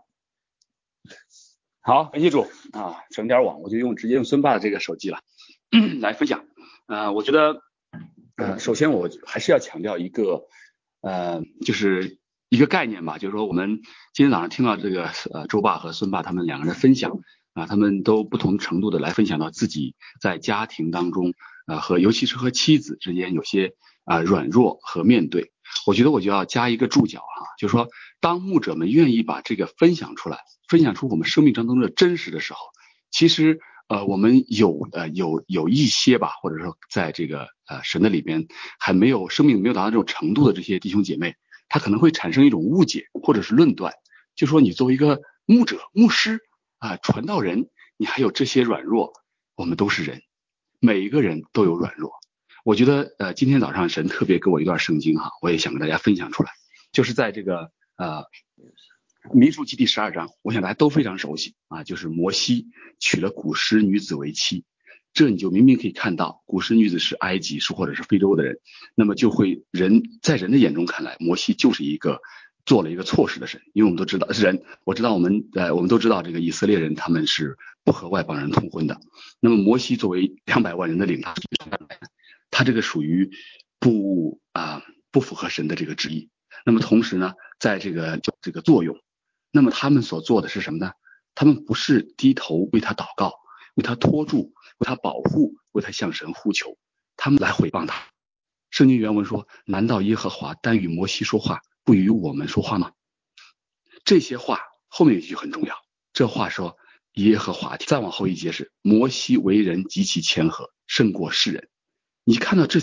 好，感谢主啊，省点网，我就直接用孙爸的这个手机了来分享。我觉得首先我还是要强调一个就是一个概念吧，就是说我们今天早上听到这个周爸和孙爸他们2个人分享啊，他们都不同程度的来分享到自己在家庭当中和尤其是和妻子之间有些软弱和面对。我觉得我就要加一个注脚就是说当牧者们愿意把这个分享出来，分享出我们生命当中的真实的时候，其实我们有一些吧，或者说在这个神的里边还没有生命没有达到这种程度的这些弟兄姐妹，他可能会产生一种误解或者是论断，就说你作为一个牧者牧师传道人，你还有这些软弱。我们都是人，每一个人都有软弱。我觉得今天早上神特别给我一段圣经我也想跟大家分享出来，就是在这个民数记第12章，我想大家都非常熟悉就是摩西娶了古时女子为妻。这你就明明可以看到，古时女子是埃及或者是非洲的人，那么就会在人的眼中看来，摩西就是做了一个错事的神。因为我们都知道我们都知道这个以色列人他们是不和外邦人通婚的。那么摩西作为200万人的领导，他这个属于不符合神的这个旨意。那么同时呢，在这个作用，那么他们所做的是什么呢？他们不是低头为他祷告，为他托住，为他保护，为他向神呼求，他们来毁谤他。圣经原文说，难道耶和华单与摩西说话，不与我们说话吗？这些话后面有一句很重要，这话说耶和华，再往后一节是摩西为人极其谦和，胜过世人。你看到这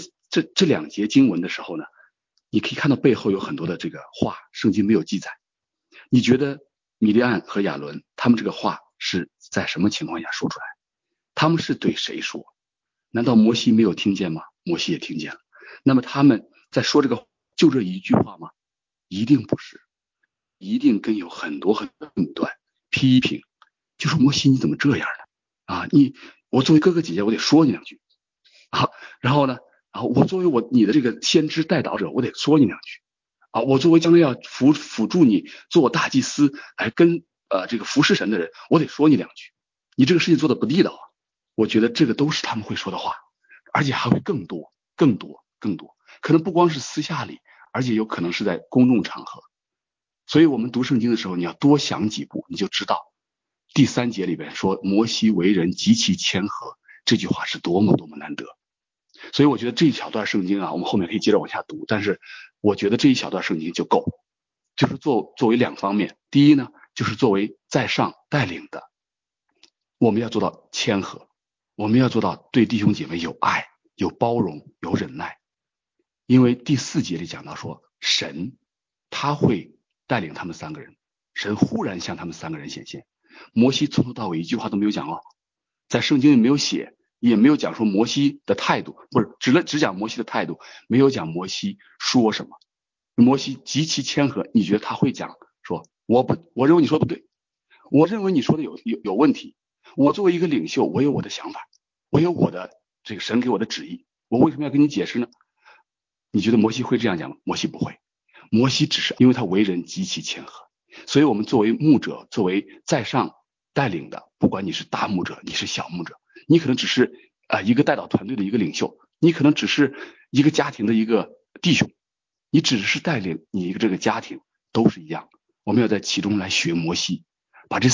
2节经文的时候呢，你可以看到背后有很多的这个话，圣经没有记载。你觉得米利暗和亚伦他们这个话是在什么情况下说出来？他们是对谁说？难道摩西没有听见吗？摩西也听见了。那么他们在说就这一句话吗？一定不是，一定跟有很多很多论断批评，就说摩西你怎么这样呢？我作为哥哥姐姐我得说你2句然后呢我作为你的这个先知代祷者，我得说你2句我作为将来要辅助你做我大祭司来跟这个服侍神的人，我得说你2句。你这个事情做的不地道我觉得这个都是他们会说的话，而且还会更多，可能不光是私下里，而且有可能是在公众场合。所以我们读圣经的时候，你要多想几步，你就知道第3节里边说摩西为人极其谦和，这句话是多么多么难得。 所以我觉得这一小段圣经啊，我们后面可以接着往下读，但是我觉得这一小段圣经就够，就是作为两方面。第一呢，就是作为在上带领的，我们要做到谦和，我们要做到对弟兄姐妹有爱、有包容、有忍耐。因为第4节里讲到说，神他会带领他们3个人，神忽然向他们3个人显现。摩西从头到尾一句话都没有讲哦，在圣经里没有写，也没有讲说摩西的态度，不是只讲摩西的态度，没有讲摩西说什么。摩西极其谦和，你觉得他会讲说我认为你说的不对，我认为你说的有问题，我作为一个领袖，我有我的想法，我有我的这个神给我的旨意，我为什么要跟你解释呢？你觉得摩西会这样讲吗？摩西不会，摩西只是因为他为人极其谦和。所以我们作为牧者，作为在上带领的，不管你是大牧者，你是小牧者，你可能只是一个带导团队的一个领袖，你可能只是一个家庭的一个弟兄，你只是带领你一个这个家庭，都是一样。我们要在其中来学摩西，把这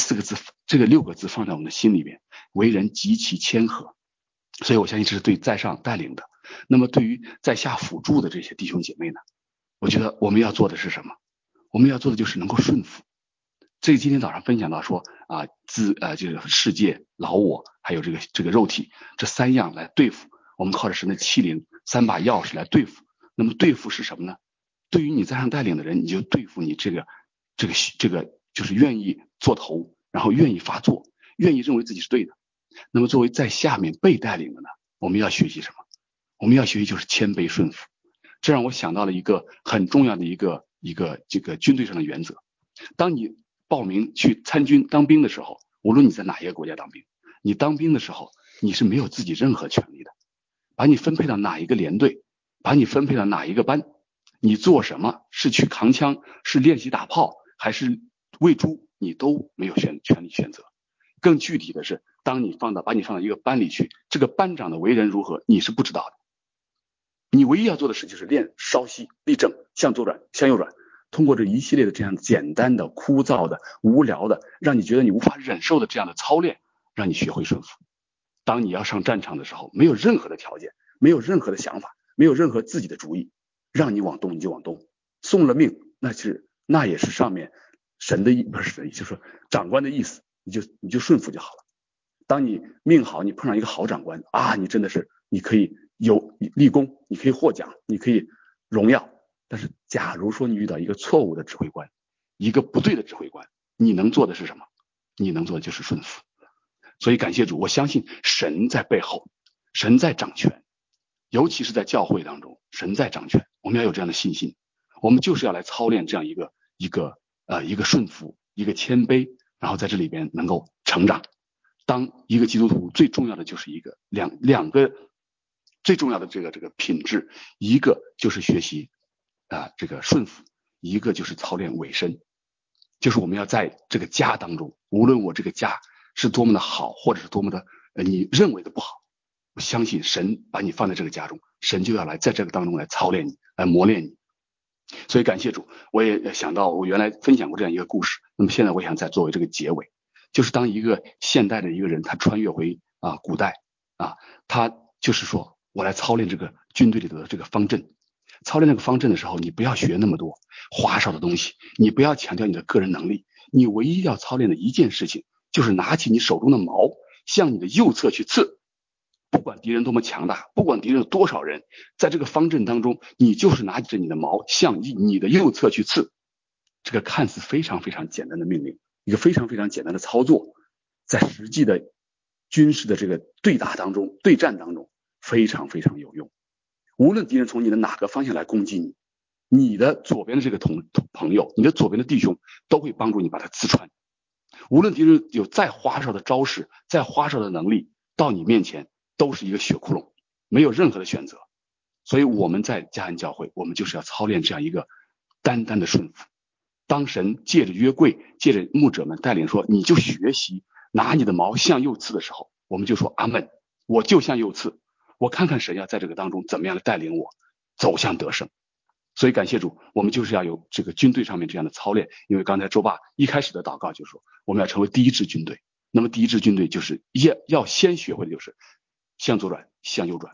6个字放在我们的心里面，为人极其谦和。所以我相信这是对在上带领的。那么对于在下辅助的这些弟兄姐妹呢，我觉得我们要做的是什么？我们要做的就是能够顺服。这今天早上分享到说这个世界、老我还有这个肉体，这3样来对付，我们靠着神的欺凌，3把钥匙来对付。那么对付是什么呢？对于你在上带领的人，你就对付你这个就是愿意做头，然后愿意发作，愿意认为自己是对的。那么作为在下面被带领的呢，我们要学习什么？我们要学习就是谦卑顺服。这让我想到了一个很重要的一个这个军队上的原则。当你报名去参军当兵的时候，无论你在哪一个国家当兵，你当兵的时候你是没有自己任何权利的。把你分配到哪一个连队，把你分配到哪一个班，你做什么，是去扛枪，是练习打炮，还是喂猪，你都没有权利选择。更具体的是，当你把你放到一个班里去，这个班长的为人如何，你是不知道的。你唯一要做的事就是练稍息、立正、向左转、向右转，通过这一系列的这样简单的、枯燥的、无聊的，让你觉得你无法忍受的这样的操练，让你学会顺服。当你要上战场的时候，没有任何的条件，没有任何的想法，没有任何自己的主意，让你往东你就往东，送了命那也是上面神的不是神的意思，就是说长官的意思，你就顺服就好了。当你命好，你碰上一个好长官啊，你真的是你可以有立功，你可以获奖，你可以荣耀。但是假如说你遇到一个错误的指挥官，一个不对的指挥官，你能做的是什么？你能做的就是顺服。所以感谢主，我相信神在背后，神在掌权，尤其是在教会当中，神在掌权。我们要有这样的信心，我们就是要来操练这样一个顺服，一个谦卑，然后在这里边能够成长。当一个基督徒最重要的就是两个最重要的这个品质，一个就是学习这个顺服，一个就是操练委身。就是我们要在这个家当中，无论我这个家是多么的好，或者是多么的你认为的不好，我相信神把你放在这个家中，神就要来在这个当中来操练你，来磨练你。所以感谢主，我也想到我原来分享过这样一个故事，那么现在我想再作为这个结尾，就是当一个现代的一个人他穿越回古代他就是说我来操练这个军队里的这个方阵。操练那个方阵的时候，你不要学那么多花哨的东西，你不要强调你的个人能力，你唯一要操练的一件事情就是拿起你手中的矛，向你的右侧去刺。不管敌人多么强大，不管敌人有多少人，在这个方阵当中，你就是拿着你的矛向你的右侧去刺。这个看似非常非常简单的命令，一个非常非常简单的操作，在实际的军事的这个对战当中非常非常有用。无论敌人从你的哪个方向来攻击你，你的左边的这个朋友，你的左边的弟兄都会帮助你把它刺穿。无论敌人有再花哨的招式，再花哨的能力，到你面前都是一个血窟窿，没有任何的选择。所以我们在嘉恩教会，我们就是要操练这样一个单单的顺服。当神借着约柜，借着牧者们带领说，你就学习拿你的矛向右刺的时候，我们就说阿们，我就向右刺，我看看神要在这个当中怎么样的带领我走向得胜。所以感谢主，我们就是要有这个军队上面这样的操练。因为刚才周爸一开始的祷告就是说，我们要成为第一支军队。那么第一支军队就是要先学会的就是向左转，向右转，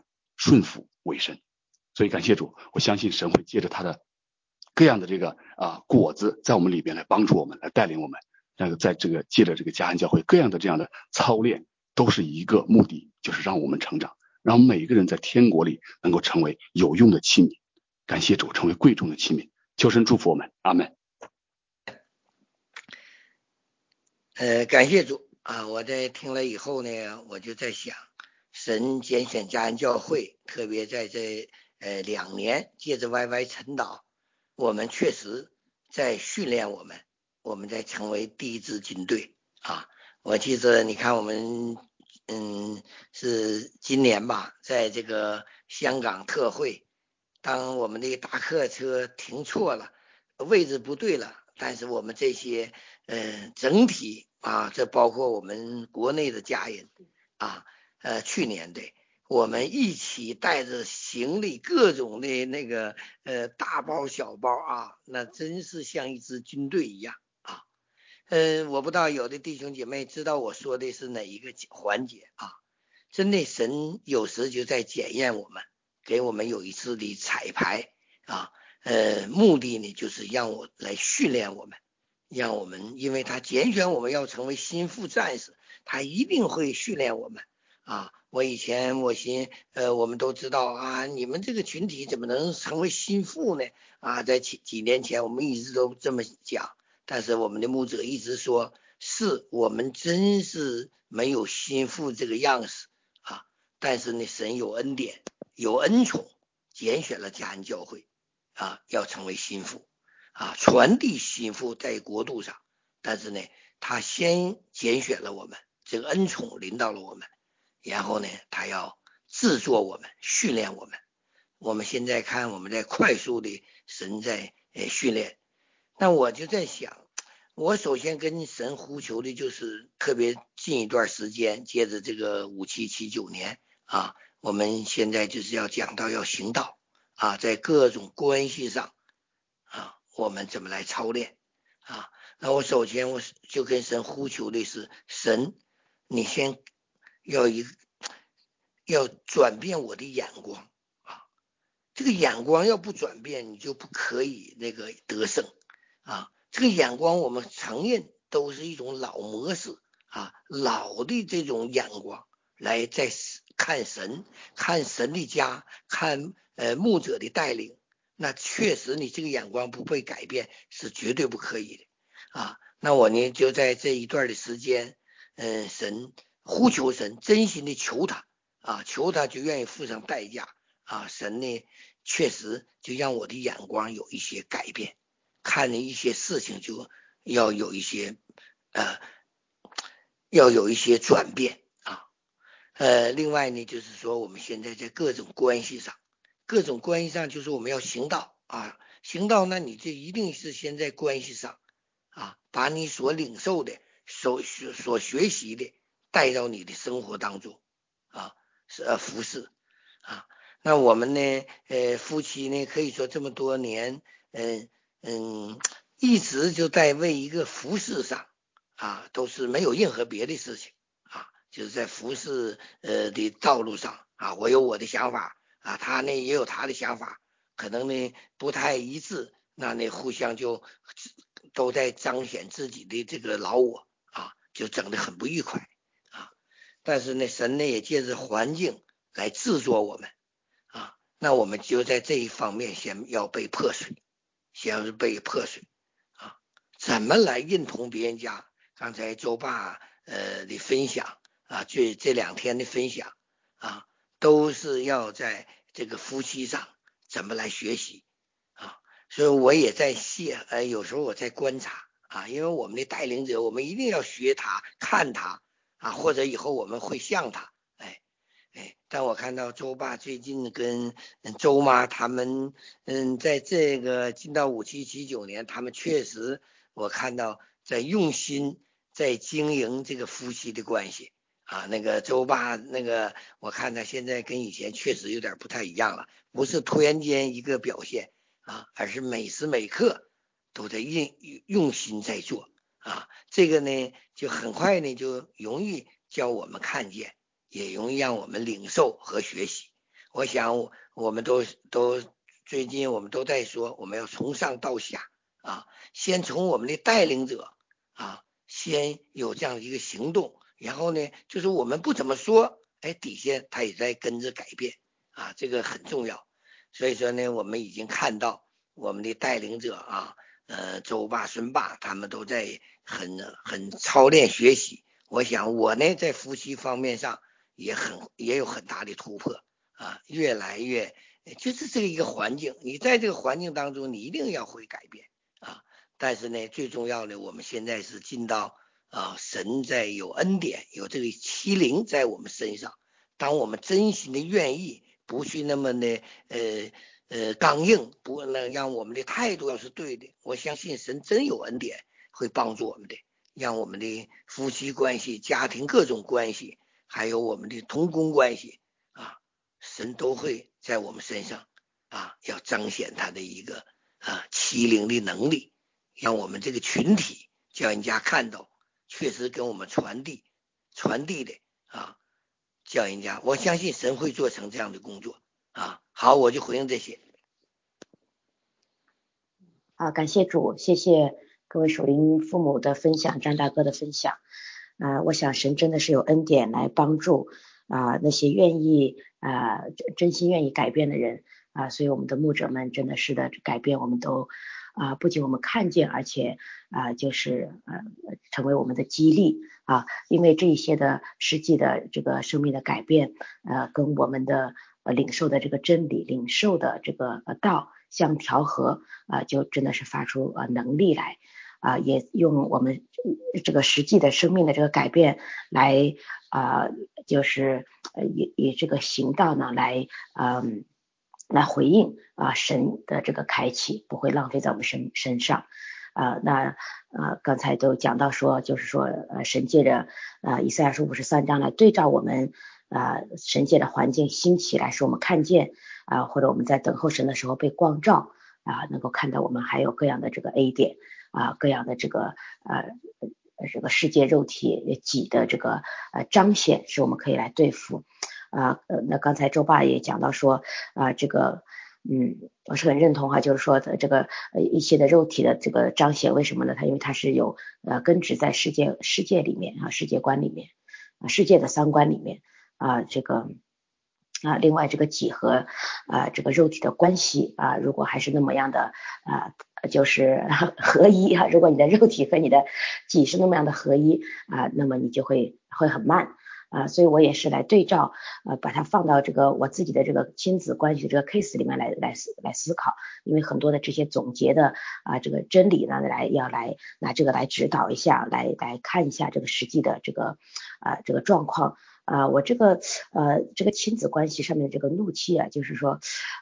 顺服为神。所以感谢主，我相信神会借着他的各样的这个果子在我们里边来帮助我们，来带领我们。在这个借着这个嘉安教会各样的这样的操练，都是一个目的，就是让我们成长，让我们每一个人在天国里能够成为有用的器皿。感谢主，成为贵重的器皿。求神祝福我们，阿们。 感谢主啊！我在听了以后呢，我就在想，神拣选嘉安教会，特别在这2年，借着 YY 晨祷，我们确实在训练我们在成为第一支军队啊！我记得你看我们是今年吧，在这个香港特会，当我们的大客车停错了，位置不对了，但是我们这些整体啊，这包括我们国内的家人啊，去年的我们一起带着行李各种的那个大包小包啊，那真是像一支军队一样啊。我不知道有的弟兄姐妹知道我说的是哪一个环节啊？真的神有时就在检验我们，给我们有一次的彩排啊，目的呢就是让我来训练我们，让我们，因为他拣选我们要成为心腹战士，他一定会训练我们啊。我以前我寻我们都知道啊，你们这个群体怎么能成为心腹呢？啊，在几年前我们一直都这么讲，但是我们的牧者一直说，是我们真是没有心腹这个样式啊。但是呢，神有恩典，有恩宠，拣选了嘉安教会啊，要成为心腹啊，传递心腹在国度上。但是呢，他先拣选了我们，这个恩宠临到了我们，然后呢，他要制作我们，训练我们。我们现在看我们在快速的神在训练，那我就在想，我首先跟神呼求的就是特别近一段时间，接着这个5779年啊，我们现在就是要讲到要行道啊，在各种关系上啊，我们怎么来操练啊？那我首先我就跟神呼求的是，神，你先要转变我的眼光啊，这个眼光要不转变，你就不可以那个得胜啊。这个眼光我们承认都是一种老模式啊，老的这种眼光来在看神，看神的家，看牧者的带领，那确实你这个眼光不被改变是绝对不可以的啊。那我呢就在这一段的时间，神呼求神，真心的求他啊，求他就愿意付上代价啊。神呢确实就让我的眼光有一些改变，看的一些事情就要有一些转变啊。另外呢就是说我们现在在各种关系上就是我们要行道啊，行道那你这一定是先在关系上啊，把你所领受的所学习的带到你的生活当中啊，服侍啊。那我们呢夫妻呢可以说这么多年一直就在为一个服侍上啊，都是没有任何别的事情啊，就是在服侍的道路上啊，我有我的想法啊，他呢也有他的想法，可能呢不太一致，那互相就都在彰显自己的这个老我啊，就整得很不愉快啊。但是呢，神呢也借着环境来制作我们啊，那我们就在这一方面先要被破碎，先是被破碎啊。怎么来认同别人家？刚才周爸的分享啊，这2天的分享啊，都是要在这个夫妻上怎么来学习啊。所以我也在有时候我在观察啊，因为我们的带领者，我们一定要学他、看他啊，或者以后我们会像他。但我看到周爸最近跟周妈他们在这个进到5779年，他们确实我看到在用心在经营这个夫妻的关系啊。那个周爸那个我看他现在跟以前确实有点不太一样了，不是突然间一个表现啊，而是每时每刻都在用心在做啊。这个呢就很快呢就容易叫我们看见，也容易让我们领受和学习。 我想我们都最近我们都在说，我们要从上到下啊，先从我们的带领者啊，先有这样一个行动，然后呢，就是我们不怎么说，底下他也在跟着改变啊，这个很重要。所以说呢，我们已经看到我们的带领者啊，周爸、孙爸他们都在很操练学习。我想我呢，在夫妻方面上也有很大的突破啊，越来越就是这一个环境，你在这个环境当中，你一定要会改变啊。但是呢，最重要的，我们现在是进到神在有恩典，有这个欺凌在我们身上。当我们真心的愿意，不去那么的刚硬，不能让我们的态度要是对的，我相信神真有恩典会帮助我们的，让我们的夫妻关系、家庭各种关系，还有我们的同工关系啊，神都会在我们身上啊，要彰显他的一个欺凌的能力，让我们这个群体叫人家看到，确实跟我们传递的啊，叫人家，我相信神会做成这样的工作啊。好，我就回应这些。 感谢主，谢谢各位属灵父母的分享，张大哥的分享。我想神真的是有恩典来帮助那些愿意真心愿意改变的人所以我们的牧者们真的是的改变，我们都不仅我们看见，而且就是成为我们的激励因为这一些的实际的这个生命的改变跟我们的领受的这个真理，领受的这个道相调和就真的是发出能力来也用我们这个实际的生命的这个改变来就是以这个行道呢来回应神的这个开启，不会浪费在我们身上那刚才都讲到说，就是说神借着以赛亚书53章来对照我们神界的环境兴起来，使我们看见或者我们在等候神的时候被光照能够看到我们还有各样的这个 A 点各样的这个世界肉体己的这个彰显，是我们可以来对付那刚才周爸也讲到说这个我是很认同就是说的这个一些的肉体的这个彰显，为什么呢？因为它是有根植在世界里面世界观里面世界的三观里面这个另外这个己和这个肉体的关系如果还是那么样的就是合一如果你的肉体和你的己是那么样的合一那么你就会很慢所以我也是来对照把它放到这个我自己的这个亲子关系这个 case 里面来思考，因为很多的这些总结的这个真理呢要来拿这个来指导一下，来看一下这个实际的这个状况我这个亲子关系上面的这个怒气就是说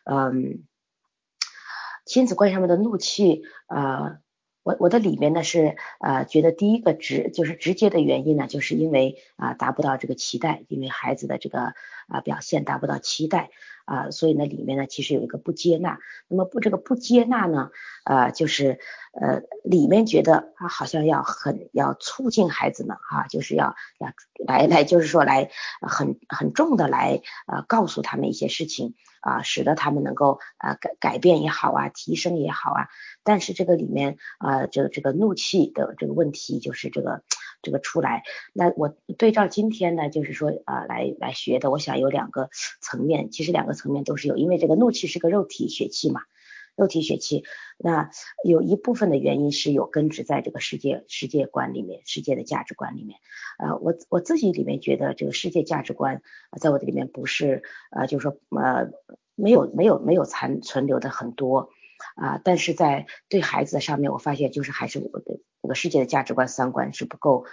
亲子关系上面的怒气我的里面呢是觉得第一个就是直接的原因呢，就是因为达不到这个期待，因为孩子的这个表现达不到期待所以呢里面呢其实有一个不接纳。那么这个不接纳呢就是里面觉得好像要促进孩子们就是要来就是说来很重的来告诉他们一些事情使得他们能够改变也好提升也好但是这个里面这个怒气的这个问题就是这个出来。那我对照今天呢就是说来学的，我想有两个层面，其实两个层面都是有，因为这个怒气是个肉体血气嘛，肉体血气，那有一部分的原因是有根植在这个世界观里面，世界的价值观里面我自己里面觉得这个世界价值观在我的里面不是就是说没有存留的很多但是在对孩子上面我发现就是还是我的这个世界的价值观三观是不够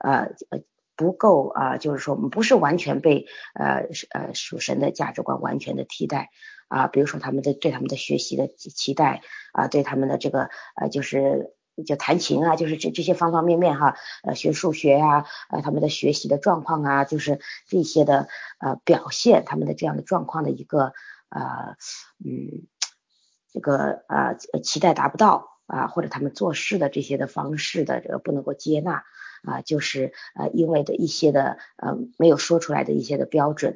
就是说不是完全被属神的价值观完全的替代比如说对他们的学习的期待对他们的这个就弹琴就是这些方方面面学数学他们的学习的状况就是这些的表现他们的这样的状况的一个这个期待达不到或者他们做事的这些的方式的这个不能够接纳就是因为的一些的没有说出来的一些的标准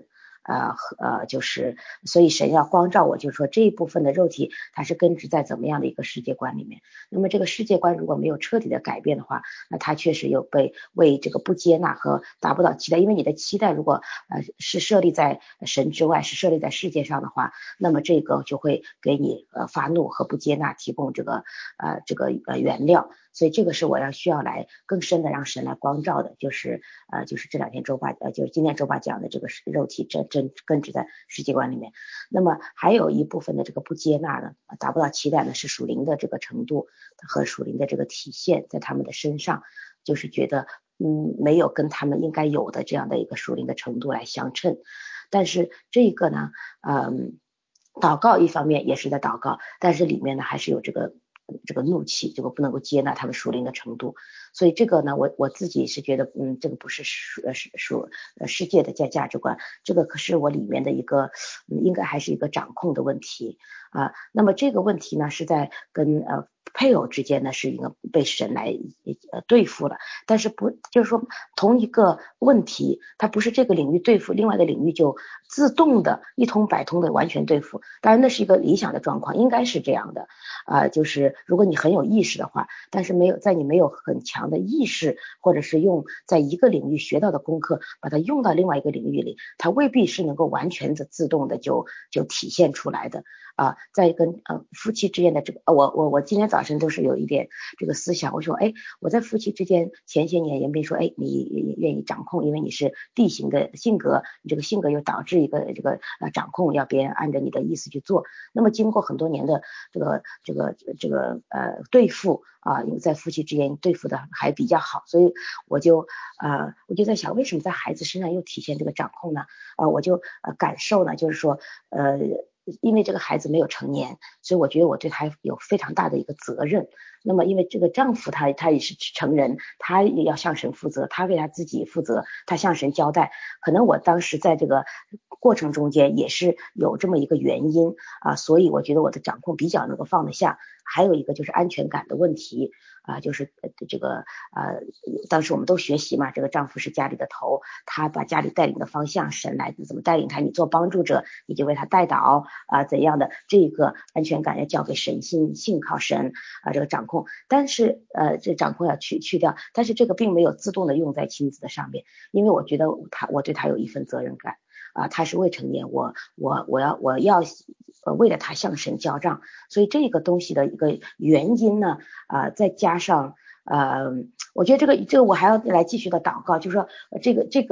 就是所以神要光照我，就是说这一部分的肉体它是根植在怎么样的一个世界观里面。那么这个世界观如果没有彻底的改变的话，那它确实有被为这个不接纳和达不到期待，因为你的期待如果是设立在神之外，是设立在世界上的话，那么这个就会给你发怒和不接纳提供这个原料。所以这个是我需要来更深的让神来光照的，就是这两天周爸就是今天周爸讲的这个肉体真根植在世界观里面。那么还有一部分的这个不接纳呢，达不到期待呢，是属灵的这个程度和属灵的这个体现在他们的身上，就是觉得没有跟他们应该有的这样的一个属灵的程度来相称。但是这个呢祷告一方面也是在祷告，但是里面呢还是有这个怒气，这个不能够接纳他们属灵的程度。所以这个呢我自己是觉得这个不是世界的价值观，这个可是我里面的一个应该还是一个掌控的问题那么这个问题呢是在跟配偶之间呢是一个被神来对付了，但是不就是说同一个问题它不是这个领域对付另外一个领域就自动的一通百通的完全对付，当然那是一个理想的状况，应该是这样的就是如果你很有意识的话，但是你没有很强的意识，或者是用在一个领域学到的功课把它用到另外一个领域里，它未必是能够完全的自动的就体现出来的在跟夫妻之间的这个我今天早晨都是有一点这个思想，我说我在夫妻之间前些年严斌说你愿意掌控，因为你是D型的性格，你这个性格又导致一个这个掌控，要别人按照你的意思去做。那么经过很多年的这个对付因为在夫妻之间对付的还比较好，所以我就在想为什么在孩子身上又体现这个掌控呢我就感受呢就是说因为这个孩子没有成年，所以我觉得我对他有非常大的一个责任。那么因为这个丈夫他也是成人，他也要向神负责，他为他自己负责，他向神交代。可能我当时在这个过程中间也是有这么一个原因所以我觉得我的掌控比较能够放得下。还有一个就是安全感的问题就是这个当时我们都学习嘛，这个丈夫是家里的头，他把家里带领的方向，神来怎么带领他，你做帮助者你就为他带导怎样的这个安全感要交给神，信靠神这个掌控。但是这掌控要去掉，但是这个并没有自动的用在亲子的上面，因为我觉得我对他有一份责任感他是未成年，我要为了他向神交账。所以这个东西的一个原因呢再加上我觉得这个我还要来继续的祷告，就是说这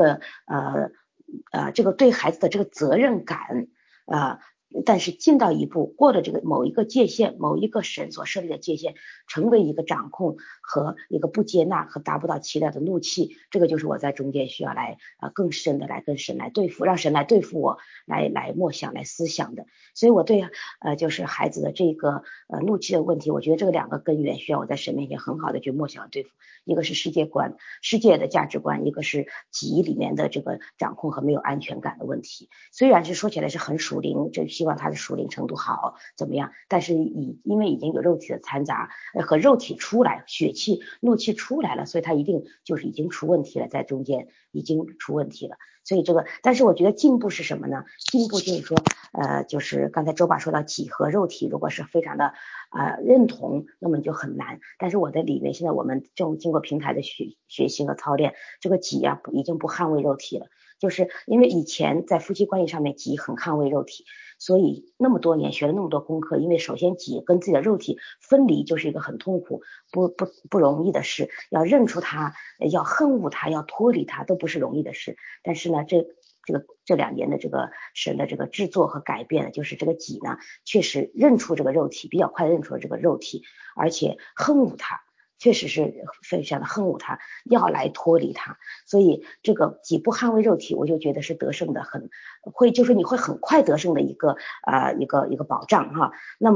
个对孩子的这个责任感但是进到一步过了这个某一个界限，某一个神所设立的界限，成为一个掌控和一个不接纳和达不到期待的怒气，这个就是我在中间需要来更深的来跟神来对付，让神来对付我，来默想来思想的。所以我对就是孩子的这个怒气的问题，我觉得这个两个根源需要我在神面前很好的去默想对付，一个是世界观世界的价值观，一个是己里面的这个掌控和没有安全感的问题。虽然是说起来是很属灵，就希望他的属灵程度好怎么样，但是因为已经有肉体的掺杂和肉体出来血气怒气出来了，所以他一定就是已经出问题了，在中间已经出问题了。所以这个但是我觉得进步是什么呢？进步就是说就是刚才周爸说到己和肉体如果是非常的认同，那么就很难。但是我的里面现在我们正经过平台的学习和操练，这个己已经不捍卫肉体了，就是因为以前在夫妻关系上面己很捍卫肉体，所以那么多年学了那么多功课，因为首先己跟自己的肉体分离就是一个很痛苦不容易的事，要认出它，要恨恶它，要脱离它，都不是容易的事。但是呢这2年的这个神的这个制作和改变，就是这个己呢确实认出这个肉体，比较快认出了这个肉体，而且恨恶它，确实是非常的恨恶它，要来脱离它。所以这个己不捍卫肉体，我就觉得是得胜的就是你会很快得胜的一个保障那么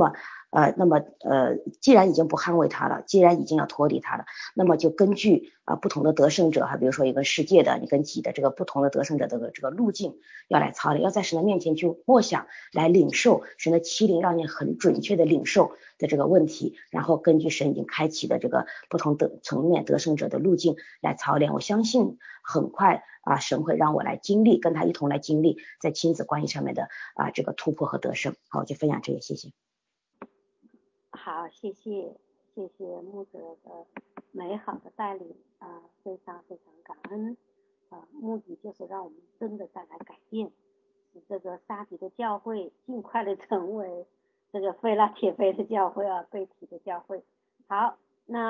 那么既然已经不捍卫它了，既然已经要脱离它了，那么就根据不同的得胜者比如说一个世界的你跟己的这个不同的得胜者的这个路径要来操练，要在神的面前去默想，来领受神的欺凌，让你很准确的领受的这个问题，然后根据神已经开启的这个不同的层面得胜者的路径来操练。我相信很快神会让我来经历，跟他一同来经历在亲子关系上面的这个突破和得胜。好，我就分享这些，谢谢。 好，谢谢牧者的美好的带领非常非常感恩目的就是让我们真的带来改变，使这个沙迪的教会尽快的成为这个菲拉铁菲的教会贝体的教会。好，